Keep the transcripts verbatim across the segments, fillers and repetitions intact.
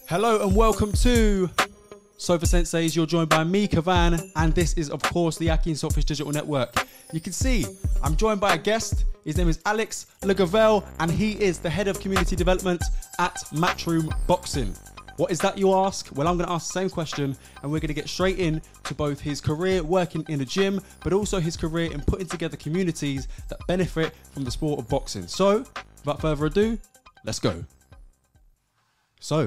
Hello and welcome to Sofa Senseis. You're joined by me, Kavan, and this is, of course, the Aki and Saltfish Digital Network. You can see I'm joined by a guest. His name is Alex Legavel, and he is the Head of Community Development at Matchroom Boxing. What is that, you ask? Well, I'm going to ask the same question, and we're going to get straight in to both his career working in a gym, but also his career in putting together communities that benefit from the sport of boxing. So, without further ado, let's go. So,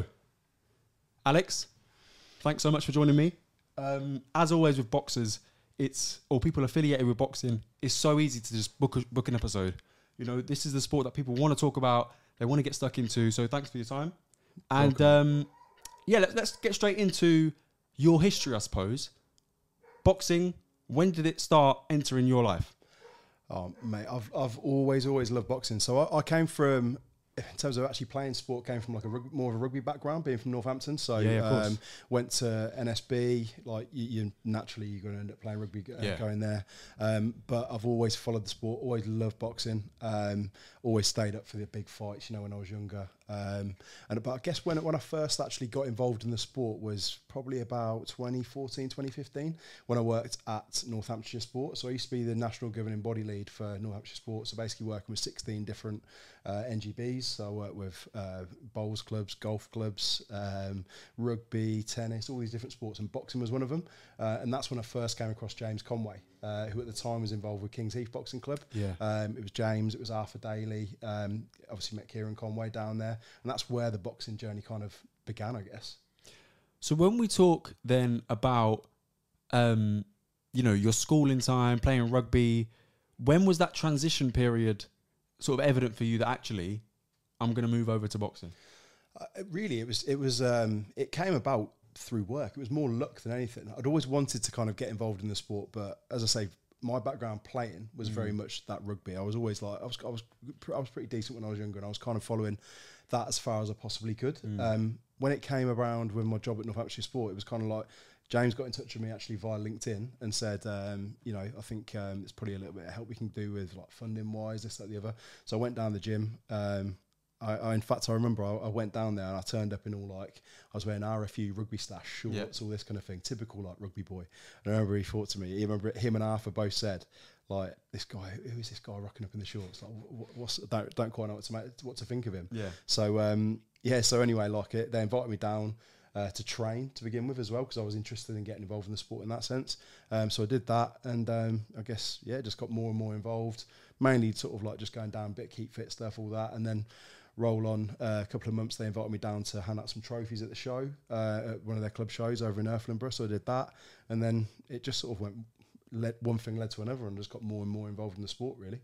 Alex, thanks so much for joining me. Um, as always with boxers, it's or people affiliated with boxing, it's so easy to just book a, book an episode. You know, this is the sport that people want to talk about, they want to get stuck into. So thanks for your time. And um, yeah, let, let's get straight into your history, I suppose. Boxing, when did it start entering your life? Oh, mate, I've I've always always loved boxing. So I, I came from, in terms of actually playing sport, came from like a rug, more of a rugby background, being from Northampton. So yeah, yeah, of course. Um, went to N S B. Like you, you naturally you're going to end up playing rugby uh, Yeah. going there. Um, but I've always followed the sport. Always loved boxing. Um, always stayed up for the big fights. You know, when I was younger. Um, and but I guess when when I first actually got involved in the sport was probably about twenty fourteen, twenty fifteen, when I worked at Northamptonshire Sport. So I used to be the national governing body lead for Northamptonshire Sport. So basically working with sixteen different uh, N G Bs. So I worked with uh, bowls clubs, golf clubs, um, rugby, tennis, all these different sports, and boxing was one of them. Uh, and that's when I first came across James Conway, uh, who at the time was involved with Kings Heath Boxing Club. Yeah. Um, it was James, it was Arthur Daly. Um, obviously met Kieran Conway down there. And that's where the boxing journey kind of began, I guess. So when we talk then about, um, you know, your schooling time, playing rugby, when was that transition period sort of evident for you that actually I'm going to move over to boxing? Uh, really, it was, it was, um, it came about through work. It was more luck than anything. I'd always wanted to kind of get involved in the sport, but as I say, my background playing was mm. very much that rugby. I was always like, I was, I was, I was pretty decent when I was younger, and I was kind of following that as far as I possibly could. Mm. Um, when it came around with my job at Northamptonshire Sport, it was kind of like James got in touch with me actually via LinkedIn and said, um, you know, I think um, there's probably a little bit of help we can do with like funding wise, this, that, the other. So I went down the gym. Um, I, I, in fact, I remember I, I went down there and I turned up in all like, I was wearing R F U rugby stash, shorts, yep. all this kind of thing, typical like rugby boy. And I remember he thought to me, he remember him and Arthur both said, like, this guy, who is this guy rocking up in the shorts? Like, what, what's, don't, don't quite know what to make, what to think of him. Yeah. So, um, yeah, so anyway, like it, they invited me down uh, to train to begin with as well, because I was interested in getting involved in the sport in that sense. Um, so I did that, and um, I guess, yeah, just got more and more involved, mainly sort of like just going down a bit, keep fit stuff, all that, and then roll on uh, a couple of months, they invited me down to hand out some trophies at the show, uh, at one of their club shows over in Erflenborough. So I did that, and then it just sort of went, led, one thing led to another, and just got more and more involved in the sport, really.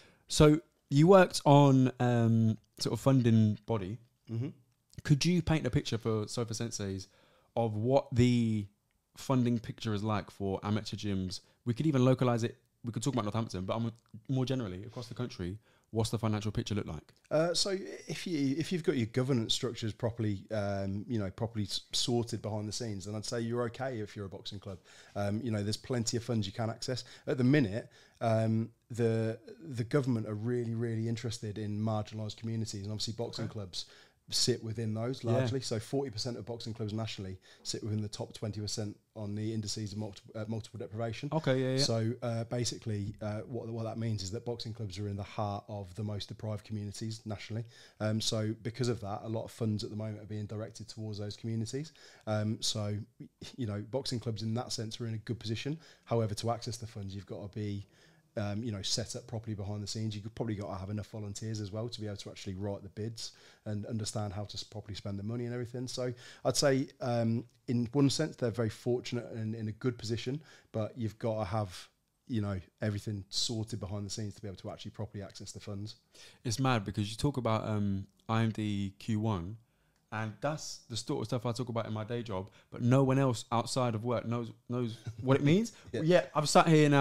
So you worked on um, sort of funding body. Mm-hmm. Could you paint a picture for Sofa Senseis of what the funding picture is like for amateur gyms? We could even localize it. We could talk about Northampton, but more generally across the country. What's the financial picture look like? Uh, so if you if you've got your governance structures properly, um, you know, properly s- sorted behind the scenes, then I'd say you're okay if you're a boxing club. Um, you know, there's plenty of funds you can access. At the minute, um, the the government are really really interested in marginalised communities, and obviously boxing okay. clubs sit within those largely. Yeah. So forty percent of boxing clubs nationally sit within the top twenty percent on the indices of multiple, uh, multiple deprivation. Okay, yeah, yeah. So uh, basically, uh, what what that means is that boxing clubs are in the heart of the most deprived communities nationally. Um, so because of that, a lot of funds at the moment are being directed towards those communities. Um, so, you know, boxing clubs in that sense are in a good position. However, to access the funds, you've got to be Um, you know, set up properly behind the scenes. You could probably got to have enough volunteers as well to be able to actually write the bids and understand how to s- properly spend the money and everything. So I'd say um, in one sense, they're very fortunate and in a good position, but you've got to have, you know, everything sorted behind the scenes to be able to actually properly access the funds. It's mad because you talk about um, I M D Q one, and that's the sort of stuff I talk about in my day job, but no one else outside of work knows knows what it means. yeah. yeah, I've sat here now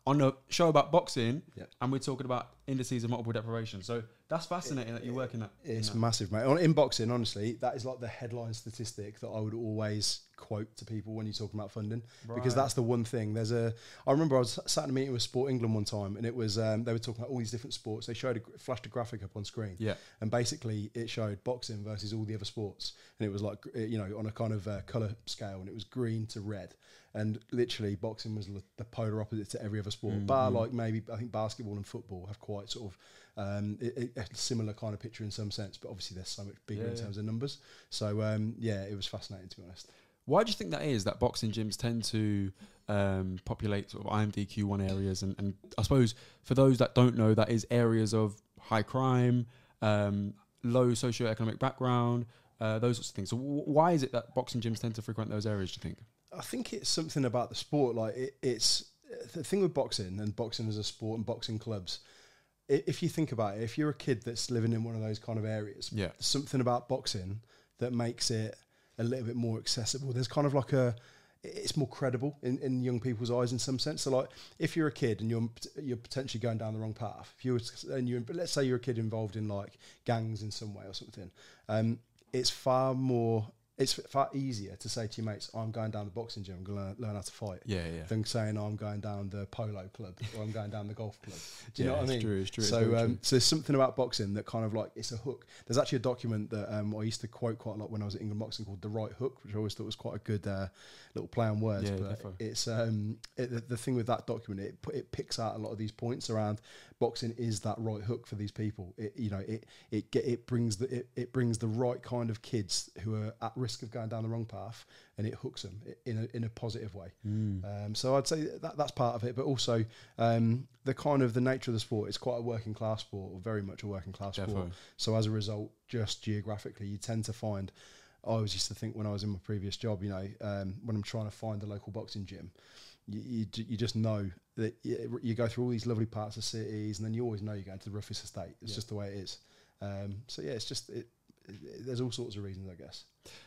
on a show about boxing, Yeah. and we're talking about indices of multiple deprivation. So that's fascinating that you're working that. It's in that. massive, mate. On, in boxing, honestly, that is like the headline statistic that I would always quote to people when you're talking about funding, because Right. that's the one thing. There's a. I remember I was sat in a meeting with Sport England one time, and it was um, they were talking about all these different sports. They showed a, flashed a graphic up on screen, Yeah. and basically it showed boxing versus all the other sports, and it was like, you know, on a kind of uh, color scale, and it was green to red. And literally, boxing was l- the polar opposite to every other sport. Mm-hmm. Bar like maybe I think basketball and football have quite sort of um, i- i- a similar kind of picture in some sense, but obviously they're so much bigger Yeah, in yeah. terms of numbers. So um, yeah, it was fascinating, to be honest. Why do you think that is? That boxing gyms tend to um, populate sort of I M D Q one areas, and, and I suppose for those that don't know, that is areas of high crime, um, low socioeconomic background, uh, those sorts of things. So w- why is it that boxing gyms tend to frequent those areas? Do you think? I think it's something about the sport. Like it, it's the thing with boxing and boxing as a sport and boxing clubs. i- If you think about it, if you're a kid that's living in one of those kind of areas, Yeah. there's something about boxing that makes it a little bit more accessible. There's kind of like a, it's more credible in, in young people's eyes in some sense. So like, if you're a kid and you're you're potentially going down the wrong path, if you were to- and you let's say you're a kid involved in like gangs in some way or something, um, it's far more. It's far easier to say to your mates, I'm going down the boxing gym, I'm going to learn, learn how to fight, Yeah, yeah. than saying, oh, I'm going down the polo club or I'm going down the golf club. Do you Yeah, know what it's I mean? true, it's true, it's So, very um, true. so there's something about boxing that kind of like, it's a hook. There's actually a document that um, I used to quote quite a lot when I was at England Boxing called The Right Hook, which I always thought was quite a good uh, little play on words. Yeah, but defo. it's um, it, the, the thing with that document, it, pu- it picks out a lot of these points around boxing is that right hook for these people. It, you know, it it get, it brings the it, it brings the right kind of kids who are at risk of going down the wrong path, and it hooks them in a in a positive way. Mm. Um, so I'd say that that's part of it, but also um, the kind of the nature of the sport. It's quite a working class sport, or very much a working class sport. Defo. So as a result, just geographically, you tend to find. I always used to think when I was in my previous job, you know, um, when I'm trying to find the local boxing gym, you, you, ju- you just know that you, you go through all these lovely parts of cities, and then you always know you're going to the roughest estate. It's Yeah. just the way it is. Um, so yeah, it's just it, it, there's all sorts of reasons, I guess.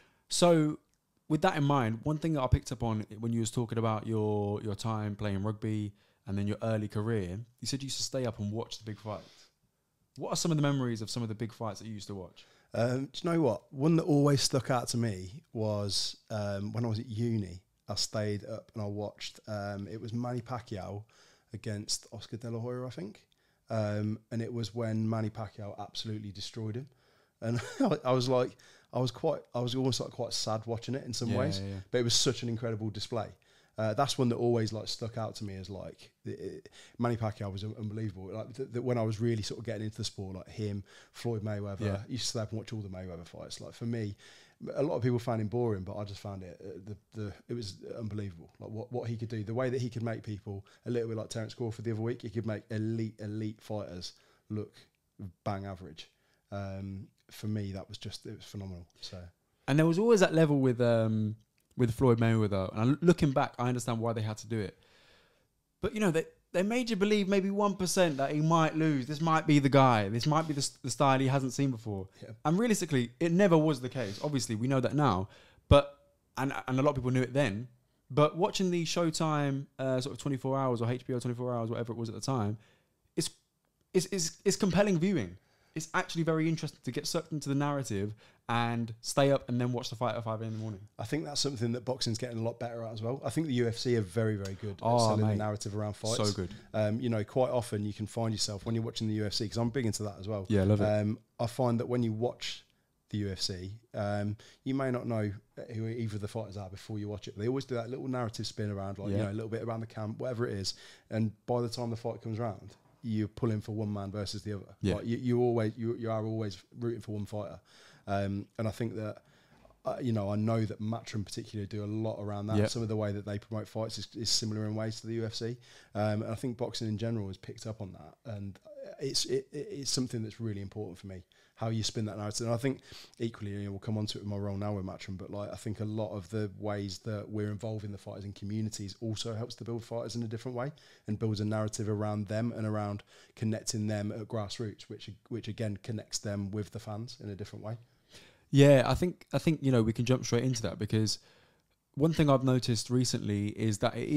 So, with that in mind, one thing that I picked up on when you was talking about your your time playing rugby and then your early career, you said you used to stay up and watch the big fights. What are some of the memories of some of the big fights that you used to watch? Um, do you know what? One that always stuck out to me was um, when I was at uni. I stayed up and I watched. Um, it was Manny Pacquiao against Oscar De La Hoya, I think, um, and it was when Manny Pacquiao absolutely destroyed him. And I, I was like, I was quite, I was almost like quite sad watching it in some Yeah, ways, yeah, yeah. but it was such an incredible display. Uh, that's one that always like stuck out to me as like it, it, Manny Pacquiao was un- unbelievable. Like th- th- when I was really sort of getting into the sport, like him, Floyd Mayweather, Yeah. I used to stay up and watch all the Mayweather fights. Like for me, a lot of people found him boring, but I just found it uh, the the it was unbelievable. Like what, what he could do, the way that he could make people a little bit like Terence Crawford the other week. He could make elite elite fighters look bang average. Um, for me, that was just it was phenomenal. So. And there was always that level with um, with Floyd Mayweather. And I- looking back, I understand why they had to do it. But you know, they they made you believe maybe one percent that he might lose. This might be the guy. This might be the, s- the style he hasn't seen before. Yeah. And realistically, it never was the case. Obviously, we know that now. But and and a lot of people knew it then. But watching the Showtime uh, sort of twenty-four hours or H B O twenty-four hours, whatever it was at the time, it's it's it's, it's compelling viewing. It's actually very interesting to get sucked into the narrative and stay up and then watch the fight at five a.m. in the morning. I think that's something that boxing's getting a lot better at as well. I think the U F C are very, very good at Oh, selling mate. the narrative around fights. So good. Um, you know, quite often you can find yourself when you're watching the U F C, because I'm big into that as well. Yeah, I love it. Um, I find that when you watch the U F C, um, you may not know who either of the fighters are before you watch it. They always do that little narrative spin around, like, Yeah. you know, a little bit around the camp, whatever it is. And by the time the fight comes around, you're pulling for one man versus the other. Yeah. Like you, you always, you, you are always rooting for one fighter. Um, and I think that, uh, you know, I know that Matchroom particularly do a lot around that. Yep. Some of the way that they promote fights is, is similar in ways to the U F C. Um, and I think boxing in general has picked up on that. And it's it, it's something that's really important for me, how you spin that narrative. And I think equally, you know, we'll come on to it in my role now with Matchroom, but like I think a lot of the ways that we're involving the fighters in communities also helps to build fighters in a different way and builds a narrative around them and around connecting them at grassroots, which which again connects them with the fans in a different way. Yeah, I think I think you know we can jump straight into that, because one thing I've noticed recently is that it is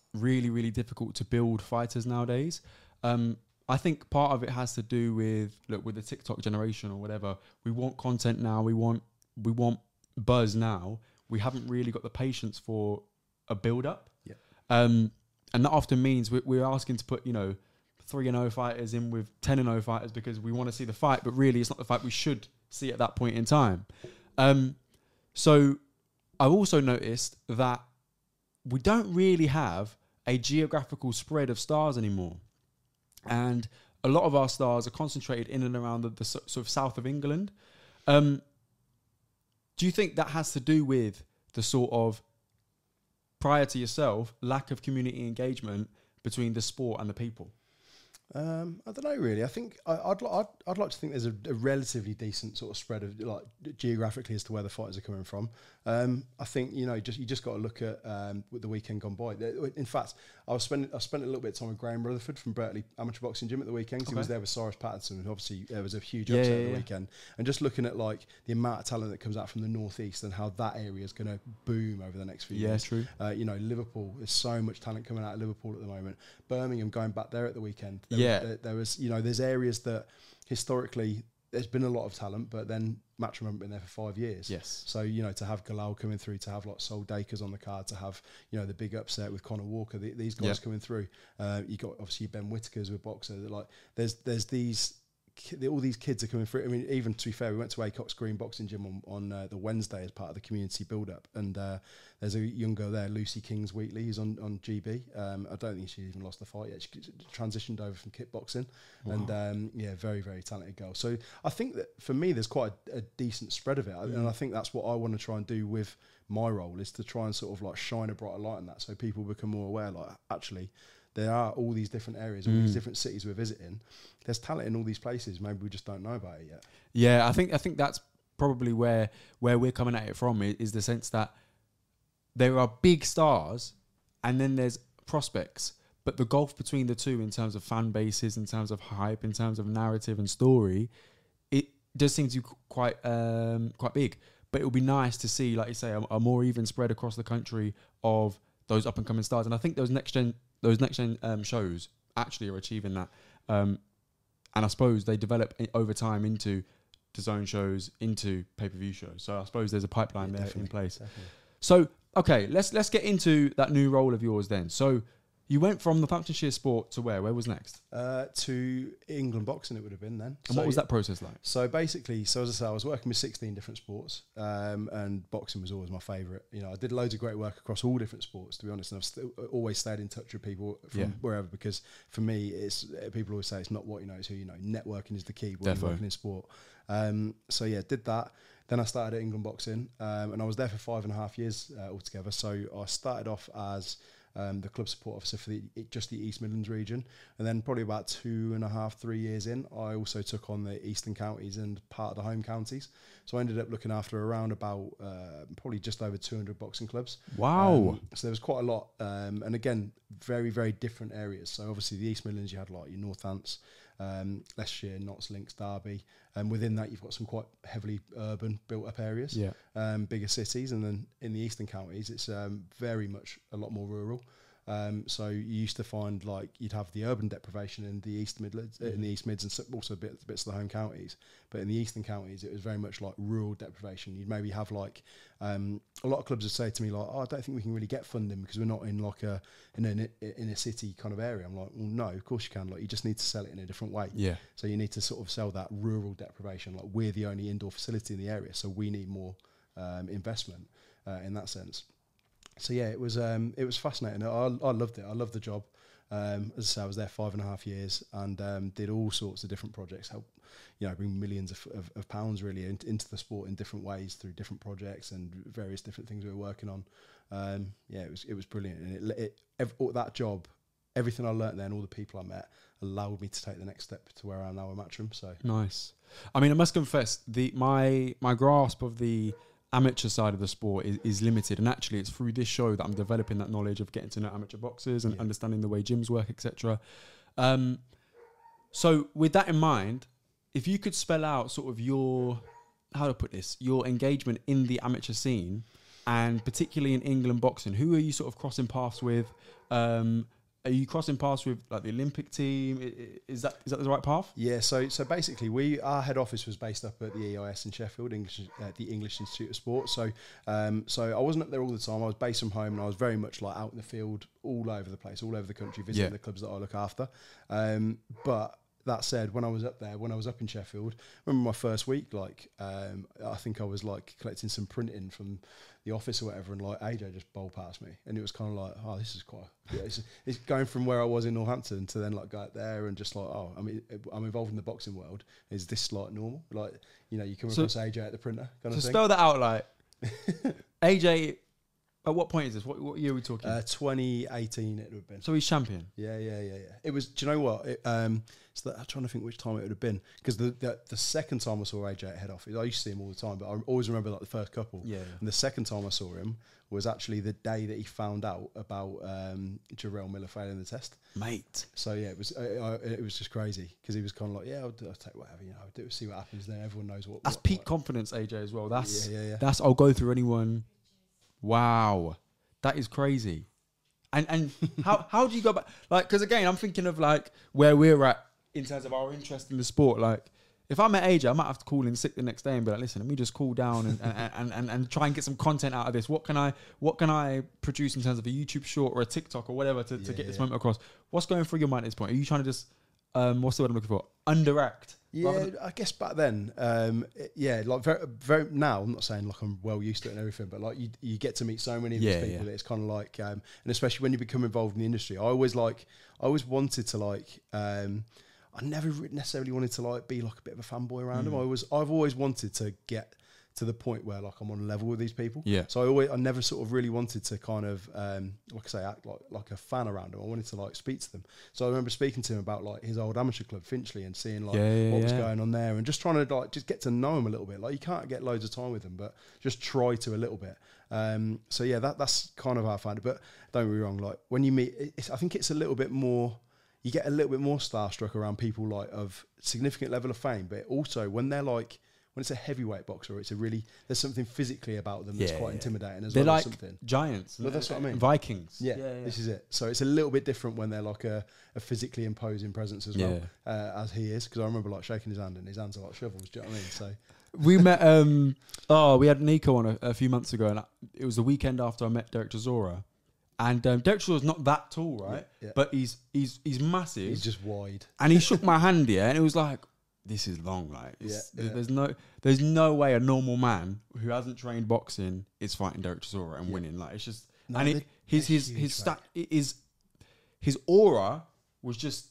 really, really difficult to build fighters nowadays. Um, I think part of it has to do with, look, with the TikTok generation or whatever. We want content now. We want we want buzz now. We haven't really got the patience for a build up. Yeah. Um, and that often means we're, we're asking to put, you know, three and oh fighters in with ten and oh fighters because we want to see the fight, but really it's not the fight we should see at that point in time. Um, so I've also noticed that we don't really have a geographical spread of stars anymore. And a lot of our stars are concentrated in and around the, the sort of south of England. Um, do you think that has to do with the sort of, prior to yourself, lack of community engagement between the sport and the people? Um, I don't know really. I think I, I'd, li- I'd I'd like to think there's a, a relatively decent sort of spread of like geographically as to where the fighters are coming from. Um, I think you know just you just got to look at um, with the weekend gone by. In fact, I was spending I spent a little bit of time with Graham Rutherford from Berkeley Amateur Boxing Gym at the weekend. Okay. He was there with Cyrus Patterson, and obviously there was a huge upset yeah, at yeah, the yeah. weekend. And just looking at like the amount of talent that comes out from the northeast and how that area is going to boom over the next few Yeah, years. true. Uh, you know, Liverpool, there's so much talent coming out of Liverpool at the moment. Birmingham going back there at the weekend. There Yeah. was, there, there was, you know, there's areas that historically there's been a lot of talent, but then Matchroom haven't been there for five years. Yes. So, you know, to have Galal coming through, to have like Sol Dakers on the card, to have, you know, the big upset with Conor Walker, the, these guys Yeah. coming through. Uh, you got obviously Ben Whitakers with Boxer. Like, there's there's these. All these kids are coming through. I mean, even to be fair, we went to Acox Green Boxing Gym on, on uh, the Wednesday as part of the community build-up, and uh, there's a young girl there, Lucy Kings Wheatley, who's on, on G B. Um, I don't think she's even lost the fight yet. She transitioned over from kickboxing, Wow. and um, yeah, very, very talented girl. So I think that for me, there's quite a, a decent spread of it, mm. and I think that's what I want to try and do with my role, is to try and sort of like shine a brighter light on that, so people become more aware, like, actually, there are all these different areas, all mm. these different cities we're visiting. There's talent in all these places. Maybe we just don't know about it yet. Yeah, I think I think that's probably where where we're coming at it from, is the sense that there are big stars and then there's prospects, but the gulf between the two in terms of fan bases, in terms of hype, in terms of narrative and story, it does seem to be quite um, quite big. But it would be nice to see, like you say, a, a more even spread across the country of those up and coming stars. And I think those next gen those next gen um, shows actually are achieving that. Um, and I suppose they develop i- over time into D A Z N shows, into pay-per-view shows. So I suppose there's a pipeline Yeah, there in definitely, place. definitely. So, okay, let's let's get into that new role of yours then. So you went from Northamptonshire Sport to where? Where was next? Uh, to England Boxing, it would have been then. And what was that process like? So basically, so as I say, I was working with sixteen different sports, um, and boxing was always my favourite. You know, I did loads of great work across all different sports, to be honest, and I've st- always stayed in touch with people from Yeah. wherever, because for me, it's uh, people always say it's not what you know, it's who you know. Networking is the key when Defo. you're working in sport. Um, so yeah, did that. Then I started at England Boxing, um, and I was there for five and a half years uh, altogether. So I started off as Um, the club support officer for the, just the East Midlands region, and then probably about two and a half, three years in, I also took on the Eastern counties and part of the home counties. So I ended up looking after around about uh, probably just over two hundred boxing clubs. Wow! Um, so there was quite a lot, um, and again, very very different areas. So obviously the East Midlands, you had like your Northants, um, Leicestershire, Notts, Links, Derby, and within that you've got some quite heavily urban built up areas, Yeah. um, bigger cities, and then in the Eastern counties it's um, very much a lot more rural. Um, so you used to find like you'd have the urban deprivation in the East Midlands, mm-hmm. uh, in the East Mids, and so also bits, bits of the home counties. But in the Eastern counties, it was very much like rural deprivation. You'd maybe have like um, a lot of clubs would say to me like, "Oh, I don't think we can really get funding because we're not in like a in a in a city kind of area." I'm like, "Well, no, of course you can. Like, you just need to sell it in a different way. Yeah. So you need to sort of sell that rural deprivation. Like, we're the only indoor facility in the area, so we need more um, investment uh, in that sense." So yeah, it was um, it was fascinating. I, I loved it. I loved the job. Um, as I say, I was there five and a half years and um, did all sorts of different projects. Help, you know, bring millions of, of, of pounds really in, into the sport in different ways through different projects and various different things we were working on. Um, yeah, it was it was brilliant, and it, it ev- all that job, everything I learnt there, and all the people I met allowed me to take the next step to where I am now at Matchroom. So Nice. I mean, I must confess, the my my grasp of the amateur side of the sport is, is limited, and actually it's through this show that I'm developing that knowledge of getting to know amateur boxers and Yeah. understanding the way gyms work, et cetera. Um, so with that in mind, if you could spell out sort of your, how to put this, your engagement in the amateur scene and particularly in England boxing, who are you sort of crossing paths with? Um, Are you crossing paths with like the Olympic team? I- i- Is that is that the right path? Yeah, so so basically, we our head office was based up at the E I S in Sheffield, English, uh, the English Institute of Sport. So um, so I wasn't up there all the time. I was based from home, and I was very much like out in the field, all over the place, all over the country, visiting Yeah. the clubs that I look after. Um, but that said, when I was up there, when I was up in Sheffield, I remember my first week, like um, I think I was like collecting some printing from the office or whatever, and like A J just bowled past me, and it was kind of like, oh, this is quite, yeah, it's, it's going from where I was in Northampton to then like go out there and just like, oh, I mean, I'm involved in the boxing world. Is this like normal? Like, you know, you come So- across A J at the printer kind So of thing. spell that out, like A J. At what point is this? What, what year are we talking? Uh, twenty eighteen, it would have been. So he's champion. Yeah, yeah, yeah, yeah. It was. Do you know what? It, um, so that, I'm trying to think which time it would have been, because the, the the second time I saw A J at head office, I used to see him all the time, but I always remember like the first couple. Yeah. And the second time I saw him was actually the day that he found out about um, Jarrell Miller failing the test. Mate. So yeah, it was uh, it was just crazy, because he was kind of like, yeah, I'll, do, I'll take whatever, you know, I'll do, see what happens there. Everyone knows what. That's what, peak what. confidence, A J, as well. That's Yeah, yeah, yeah. that's I'll go through anyone. Wow. That is crazy. And and how how do you go back? Like, because again, I'm thinking of like where we're at in terms of our interest in the sport. Like, if I'm at A J, I might have to call in sick the next day and be like, listen, let me just cool down and and, and, and, and try and get some content out of this. What can I what can I produce in terms of a YouTube short or a TikTok or whatever to, to Yeah, get this yeah. moment across? What's going through your mind at this point? Are you trying to just um what's the word I'm looking for? Underact? Yeah, rather than- I guess back then, um, it- yeah, like very, very now. I'm not saying like I'm well used to it and everything, but like you, you get to meet so many of Yeah, these people. yeah. That it's kind of like, um, and especially when you become involved in the industry. I always like, I always wanted to like, um, I never re- necessarily wanted to like be like a bit of a fanboy around them. I was, I've always wanted to get to the point where like I'm on a level with these people. Yeah. So I always, I never sort of really wanted to kind of, um, like I say, act like like a fan around them. I wanted to like speak to them. So I remember speaking to him about like his old amateur club, Finchley, and seeing like Yeah, yeah, what was yeah. going on there, and just trying to like just get to know him a little bit. Like you can't get loads of time with them, but just try to a little bit. Um, so yeah, that that's kind of how I found it. But don't get me wrong, like when you meet, it's, I think it's a little bit more. You get a little bit more starstruck around people like of significant level of fame, but also when they're like, when it's a heavyweight boxer, it's a really, there's something physically about them that's Yeah, quite yeah. intimidating as They're well like as something. giants. Well, that's what I mean. Vikings. Yeah, this is it. So it's a little bit different when they're like a, a physically imposing presence as well, uh, as he is. Because I remember like shaking his hand, and his hands are like shovels. Do you know what I mean? So We met. Um, oh, we had Nico on a, a few months ago, and I, it was the weekend after I met Derek Chisora. And um, Derek Chisora's not that tall, right? Yeah, yeah. But he's he's he's massive. he's just wide. and he shook my hand, yeah, and it was like, this is long, like, it's, Yeah, yeah. there's no, there's no way a normal man who hasn't trained boxing is fighting Derek Chisora and Yeah. winning. Like, it's just, No, and they're- it, his they're his huge, his mate. stat is, his aura was just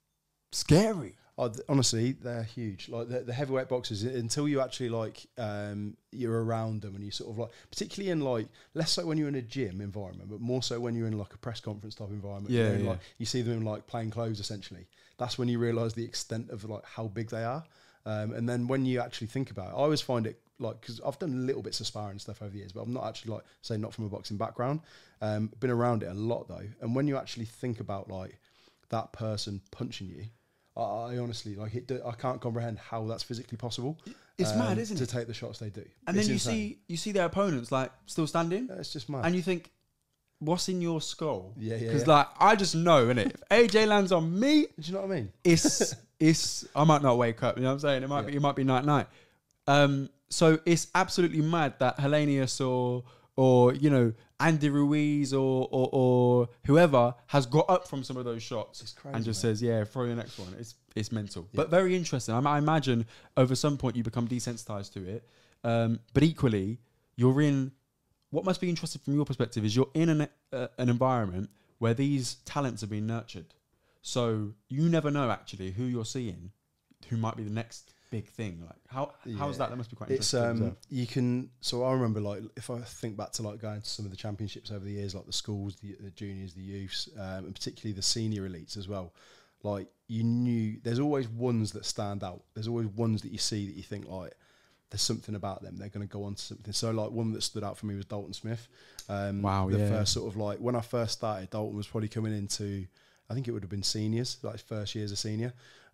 scary. Oh, th- honestly, they're huge. Like the, the heavyweight boxers, i- until you actually like um, you're around them, and you sort of like, particularly in like less so when you're in a gym environment, but more so when you're in like a press conference type environment. Yeah, you know, yeah. Like you see them in like plain clothes essentially. That's when you realise the extent of like how big they are. Um, and then when you actually think about it, I always find it like, because I've done little bits of sparring and stuff over the years, but I'm not actually like, say, not from a boxing background. Um, been around it a lot though, and when you actually think about like that person punching you. I, I honestly like it. do- I can't comprehend how that's physically possible. It's um, mad, isn't to it? take the shots they do? And It's then you insane. see you see their opponents like still standing, Yeah, it's just mad. and you think, what's in your skull? Yeah, yeah, Because yeah. like I just know, innit? If A J lands on me, Do you know what I mean? it's it's I might not wake up. You know what I'm saying? It might Yeah. be it might be night night. Um, so it's absolutely mad that Hellenius or or you know Andy Ruiz or or, or whoever has got up from some of those shots It's crazy, and just mate. says, yeah, throw the next one. It's it's mental, but very interesting. I, I imagine over some point you become desensitized to it, um, but equally you're in. What must be interesting from your perspective is you're in an uh, an environment where these talents are being nurtured. So you never know actually who you're seeing, who might be the next big thing. Like how how's Yeah. that? That must be quite It's interesting. to um, observe. you can. So I remember like if I think back to like going to some of the championships over the years, like the schools, the, the juniors, the youths, um, and particularly the senior elites as well. Like you knew, there's always ones that stand out. There's always ones that you see that you think like, there's something about them. They're going to go on to something. So like one that stood out for me was Dalton Smith. Um, Wow, the yeah. first sort of like when I first started, Dalton was probably coming into, I think it would have been seniors, like his first year as a senior.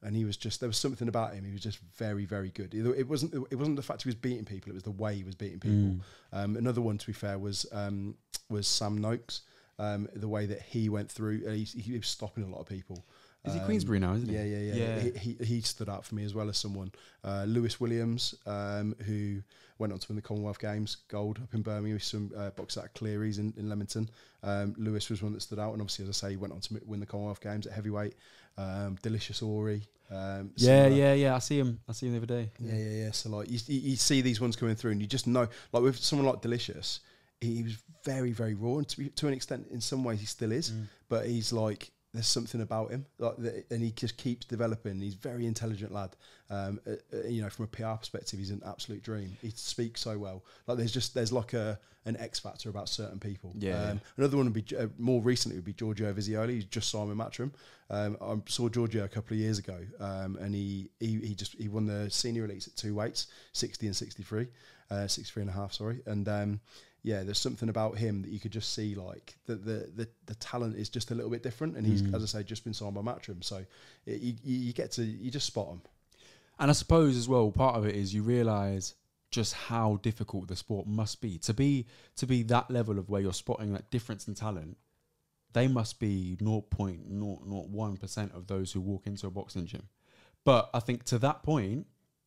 and he was just, there was something about him. He was just very, very good. It, it wasn't it wasn't the fact he was beating people, it was the way he was beating people. Mm. Um, another one, to be fair, was um, was Sam Noakes. Um, the way that he went through, uh, he, he was stopping a lot of people. Is he Um, Queensbury now, isn't he? Yeah, yeah, yeah. Yeah. He, he he stood out for me as well as someone. Uh, Lewis Williams, um, who went on to win the Commonwealth Games gold up in Birmingham with some uh, boxers at Cleary's in, in Leamington. Um, Lewis was one that stood out, and obviously, as I say, he went on to win the Commonwealth Games at heavyweight. Um, Delicious Ori. Um, Yeah, similar. yeah, yeah. I see him. I see him the other day. Yeah, yeah, yeah. So like you, you you see these ones coming through, and you just know, like with someone like Delicious, he, he was very, very raw, and to, be, to an extent, in some ways, he still is. Mm. But he's like, there's something about him, like, that, and he just keeps developing. He's a very intelligent lad. Um, uh, uh, you know, from a P R perspective, he's an absolute dream. He speaks so well. Like there's just there's like a an X factor about certain people. Yeah, Um, yeah. Another one would be uh, more recently would be Giorgio Vizioli. He's just signed with Matchroom. Um, I saw Giorgio a couple of years ago, um, and he, he he just he won the senior elites at two weights, sixty and sixty-three, uh, sixty-three and a half. Sorry, and um, yeah, there's something about him that you could just see, like the the the, the talent is just a little bit different, and he's, Mm. as I say, just been signed by Matchroom, so it, you you get to you just spot him. And I suppose as well, part of it is you realise just how difficult the sport must be to be to be that level of where you're spotting that difference in talent. They must be zero point zero zero one percent of those who walk into a boxing gym. But I think to that point,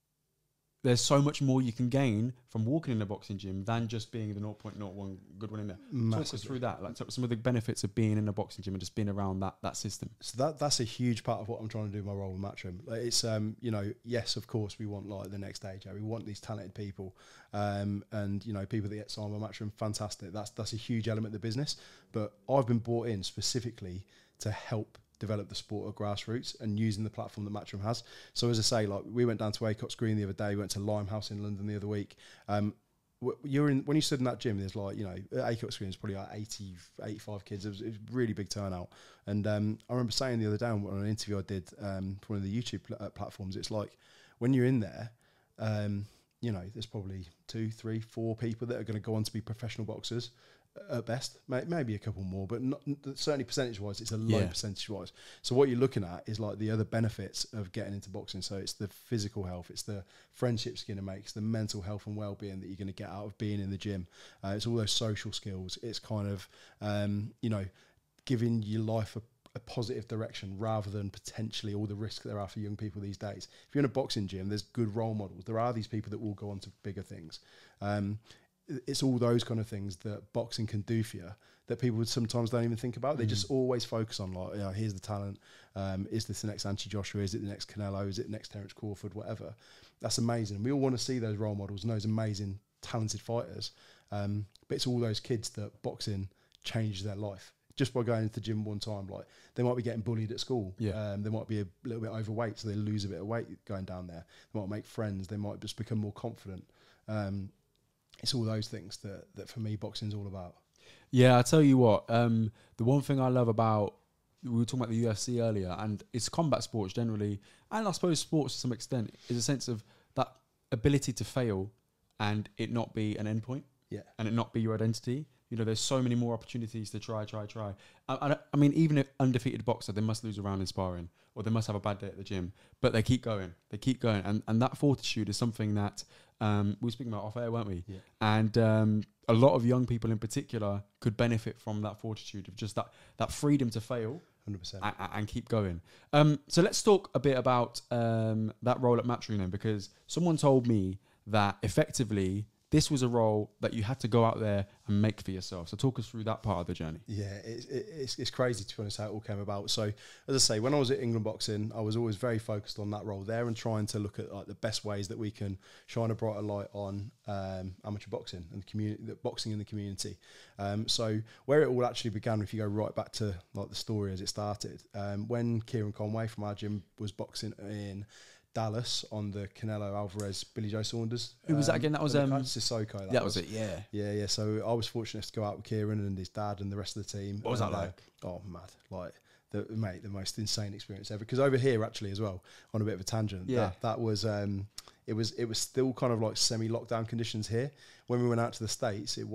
there's so much more you can gain from walking in a boxing gym than just being the zero point zero one good one in there. Talk us Massively. through that, like talk some of the benefits of being in a boxing gym and just being around that that system. So that that's a huge part of what I'm trying to do in my role with Matchroom. Like it's um you know, yes, of course we want like the next A J. We want these talented people, um and you know, people that get signed by Matchroom, fantastic. That's that's a huge element of the business. But I've been brought in specifically to help develop the sport of grassroots and using the platform that Matchroom has. So as I say, like we went down to Acots Green the other day, we went to Limehouse in London the other week. Um, wh- you're in when you stood in that gym, there's like, you know, at Acots Green, there's probably like eighty, eighty-five kids. It was, it was a really big turnout. And um, I remember saying the other day on an interview I did um, for one of the YouTube pl- uh, platforms, it's like when you're in there, um, you know, there's probably two, three, four people that are going to go on to be professional boxers. At best, may, maybe a couple more, but not, certainly percentage-wise, it's a low Yeah. percentage-wise. So what you're looking at is like the other benefits of getting into boxing. So it's the physical health, it's the friendships you're going to make, it's the mental health and well-being that you're going to get out of being in the gym. Uh, it's all those social skills. It's kind of, um, you know, giving your life a, a positive direction rather than potentially all the risks there are for young people these days. If you're in a boxing gym, there's good role models. There are these people that will go on to bigger things. Um, it's all those kind of things that boxing can do for you that people would sometimes don't even think about. They just always focus on like, you know, here's the talent. Um, is this the next Anthony Joshua? Is it the next Canelo? Is it the next Terence Crawford? Whatever. That's amazing. We all want to see those role models and those amazing, talented fighters. Um, but it's all those kids that boxing changes their life just by going into the gym one time. Like they might be getting bullied at school. Yeah. Um, they might be a little bit overweight, so they lose a bit of weight going down there. They might make friends. They might just become more confident. Um, It's all those things that, that for me, boxing's all about. Yeah, I tell you what, um, the one thing I love about, we were talking about the U F C earlier, and it's combat sports generally, and I suppose sports to some extent, is a sense of that ability to fail and it not be an endpoint Yeah. and it not be your identity. You know, there's so many more opportunities to try, try, try. I, I, I mean, even if undefeated boxer, they must lose a round in sparring or they must have a bad day at the gym, but they keep going. They keep going. And, and that fortitude is something that um, we were speaking about off air, weren't we? Yeah. And um, a lot of young people in particular could benefit from that fortitude of just that, that freedom to fail one hundred percent. and, and keep going. Um, so let's talk a bit about um, that role at Matchroom then, because someone told me that effectively this was a role that you had to go out there and make for yourself. So talk us through that part of the journey. Yeah, it's, it's it's crazy to be honest how it all came about. So as I say, when I was at England Boxing, I was always very focused on that role there and trying to look at like the best ways that we can shine a brighter light on um, amateur boxing and the community, the boxing in the community. Um, so where it all actually began, if you go right back to like the story as it started, um, when Kieran Conway from our gym was boxing in Dallas on the Canelo Alvarez Billy Joe Saunders. Who was that again? That was, um, Sissoko. That, That was it, yeah. Yeah, yeah. So I was fortunate to go out with Kieran and his dad and the rest of the team. What was and, that like? Uh, oh, mad! Like, the, mate, the most insane experience ever. Because over here, actually, as well, on a bit of a tangent, Yeah. that, that was um, it was it was still kind of like semi-lockdown conditions here. When we went out to the States, it wasn't.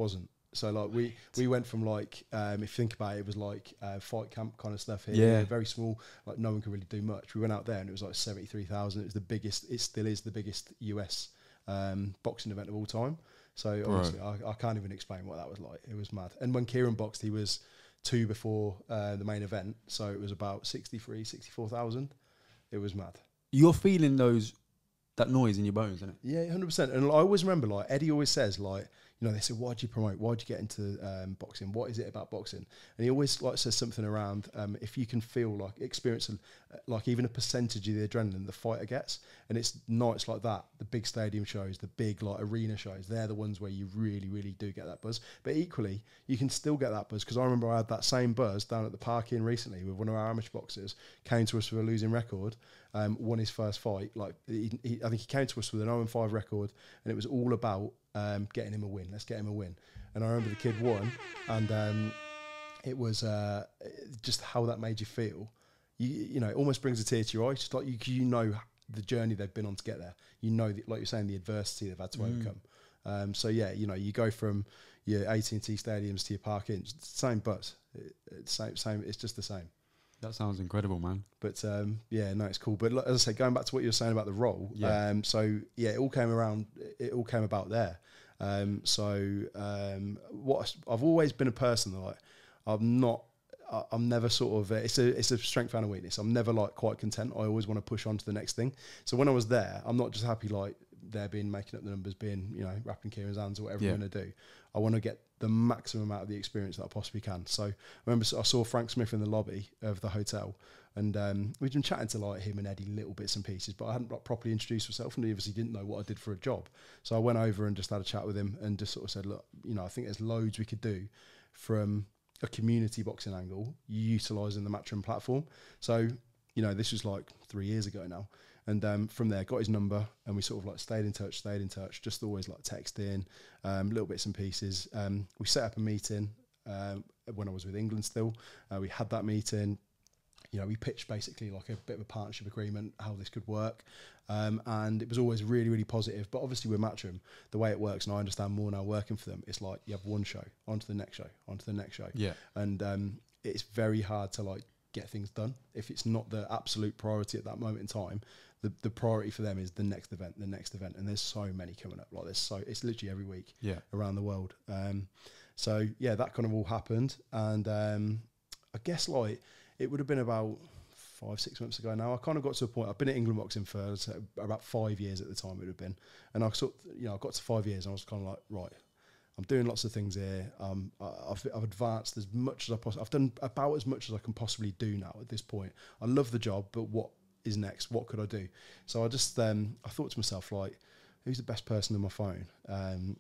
So like we we went from like um, if you think about it, it was like uh, fight camp kind of stuff here. Yeah. Very small. Like no one could really do much. We went out there and it was like seventy three thousand. It was the biggest. It still is the biggest U S um, boxing event of all time. So honestly, I, I can't even explain what that was like. It was mad. And when Kieran boxed, he was two before uh, the main event. So it was about sixty-three, sixty-four thousand. It was mad. You're feeling those, that noise in your bones, isn't it? Yeah, one hundred percent. And I always remember, like, Eddie always says, like, you know, they say, why do you promote? Why do you get into um, boxing? What is it about boxing? And he always, like, says something around, um, if you can feel, like, experience, uh, like, even a percentage of the adrenaline the fighter gets. And it's nights like that, the big stadium shows, the big, like, arena shows, they're the ones where you really, really do get that buzz. But equally, you can still get that buzz, because I remember I had that same buzz down at the Park Inn recently with one of our amateur boxers, came to us with a losing record, um, won his first fight. Like, he, he, I think he came to us with an oh and five record, and it was all about um, getting him a win. Let's get him a win. And I remember the kid won, and um, it was uh, just how that made you feel. You, you know, it almost brings a tear to your eye. Just like you, you know the journey they've been on to get there. You know, the, like you're saying, the adversity they've had to mm. overcome. Um, so yeah, you know, you go from your A T and T stadiums to your Park Inn, same buzz. It, it's same, same. It's just the same. That sounds incredible, man. But um, yeah, no, it's cool. But like, as I say, going back to what you were saying about the role, yeah. Um, so yeah, it all came around. It all came about there. Um, so um, what I've always been a person that like I'm not. I'm never sort of. Uh, it's a it's a strength and a weakness. I'm never like quite content. I always want to push on to the next thing. So when I was there, I'm not just happy like there being making up the numbers, being you know wrapping Kieran's hands or whatever yeah. I'm going to do. I want to get the maximum amount of the experience that I possibly can. So I remember I saw Frank Smith in the lobby of the hotel, and um, we'd been chatting to like him and Eddie little bits and pieces, but I hadn't like, properly introduced myself, and he obviously didn't know what I did for a job. So I went over and just had a chat with him and just sort of said, look, you know, I think there's loads we could do from a community boxing angle, utilising the Matchroom platform. So, you know, this was like three years ago now. And um, from there, got his number, and we sort of like stayed in touch, stayed in touch, just always like texting, um, little bits and pieces. Um, we set up a meeting um, when I was with England still. Uh, we had that meeting. You know, we pitched basically like a bit of a partnership agreement, how this could work. Um, and it was always really, really positive. But obviously with Matchroom, the way it works, and I understand more now working for them, it's like you have one show, on to the next show, on to the next show. Yeah. And um, it's very hard to like get things done if it's not the absolute priority at that moment in time. The, the priority for them is the next event, the next event, and there's so many coming up. Like there's so it's literally every week, yeah, around the world. Um, so yeah, that kind of all happened, and um, I guess like it would have been about five, six months ago now. I kind of got to a point. I've been at England Boxing for so about five years at the time. It would have been, and I sort, you know, I got to five years, and I was kind of like, right, I'm doing lots of things here. Um, I, I've, I've advanced as much as I possibly. I've done about as much as I can possibly do now at this point. I love the job, but what is next? What could I do? So I just um, I thought to myself, like, who's the best person on my phone um,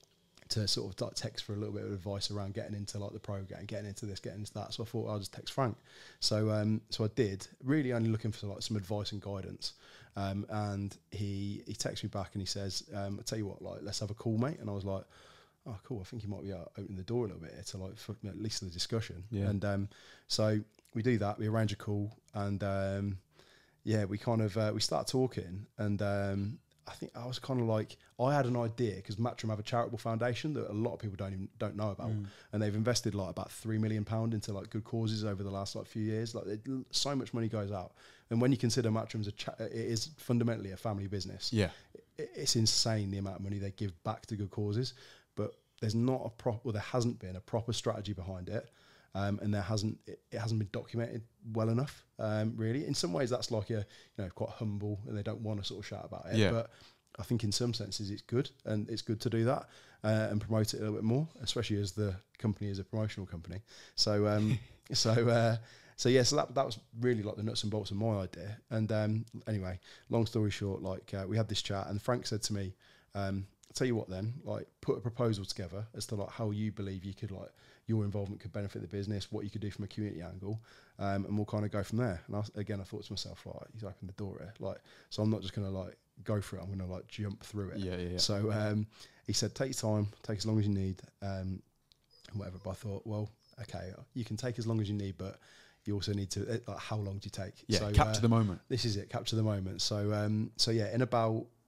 to sort of like text for a little bit of advice around getting into like the pro game, getting into this, getting into that. So I thought I'll just text Frank. So um, so I did, really only looking for like some advice and guidance. Um, and he he texts me back and he says, um, I tell you what, like, let's have a call, mate. And I was like, oh, cool. I think he might be uh, opening the door a little bit here to like for, at least the discussion. Yeah. And um, so we do that. We arrange a call, and um, yeah, we kind of uh, we start talking, and um, I think I was kind of like, I had an idea because Matchroom have a charitable foundation that a lot of people don't even don't know about, mm. and they've invested like about three million pound into like good causes over the last like few years. Like it, so much money goes out, and when you consider Matchroom's a cha- it is fundamentally a family business. Yeah, it, it's insane the amount of money they give back to good causes, but there's not a proper, well, there hasn't been a proper strategy behind it. Um, and there hasn't it, it hasn't been documented well enough, um, really. In some ways, that's like a you know quite humble, and they don't want to sort of shout about it. Yeah. But I think in some senses it's good, and it's good to do that uh, and promote it a little bit more, especially as the company is a promotional company. So um, so uh, so yeah, so that that was really like the nuts and bolts of my idea. And um, anyway, long story short, like uh, we had this chat, and Frank said to me, um, "I'll tell you what, then, like put a proposal together as to like how you believe you could like." Your involvement could benefit the business, what you could do from a community angle, um, and we'll kind of go from there. And I, again, I thought to myself, like, he's opened the door here, like, so I'm not just going to like go for it. I'm going to like jump through it. Yeah, yeah. yeah. So um, he said, take your time, take as long as you need, um, whatever. But I thought, well, okay, you can take as long as you need, but you also need to like, how long do you take? Yeah, so, capture uh, the moment. This is it, capture the moment. So um, so yeah, in about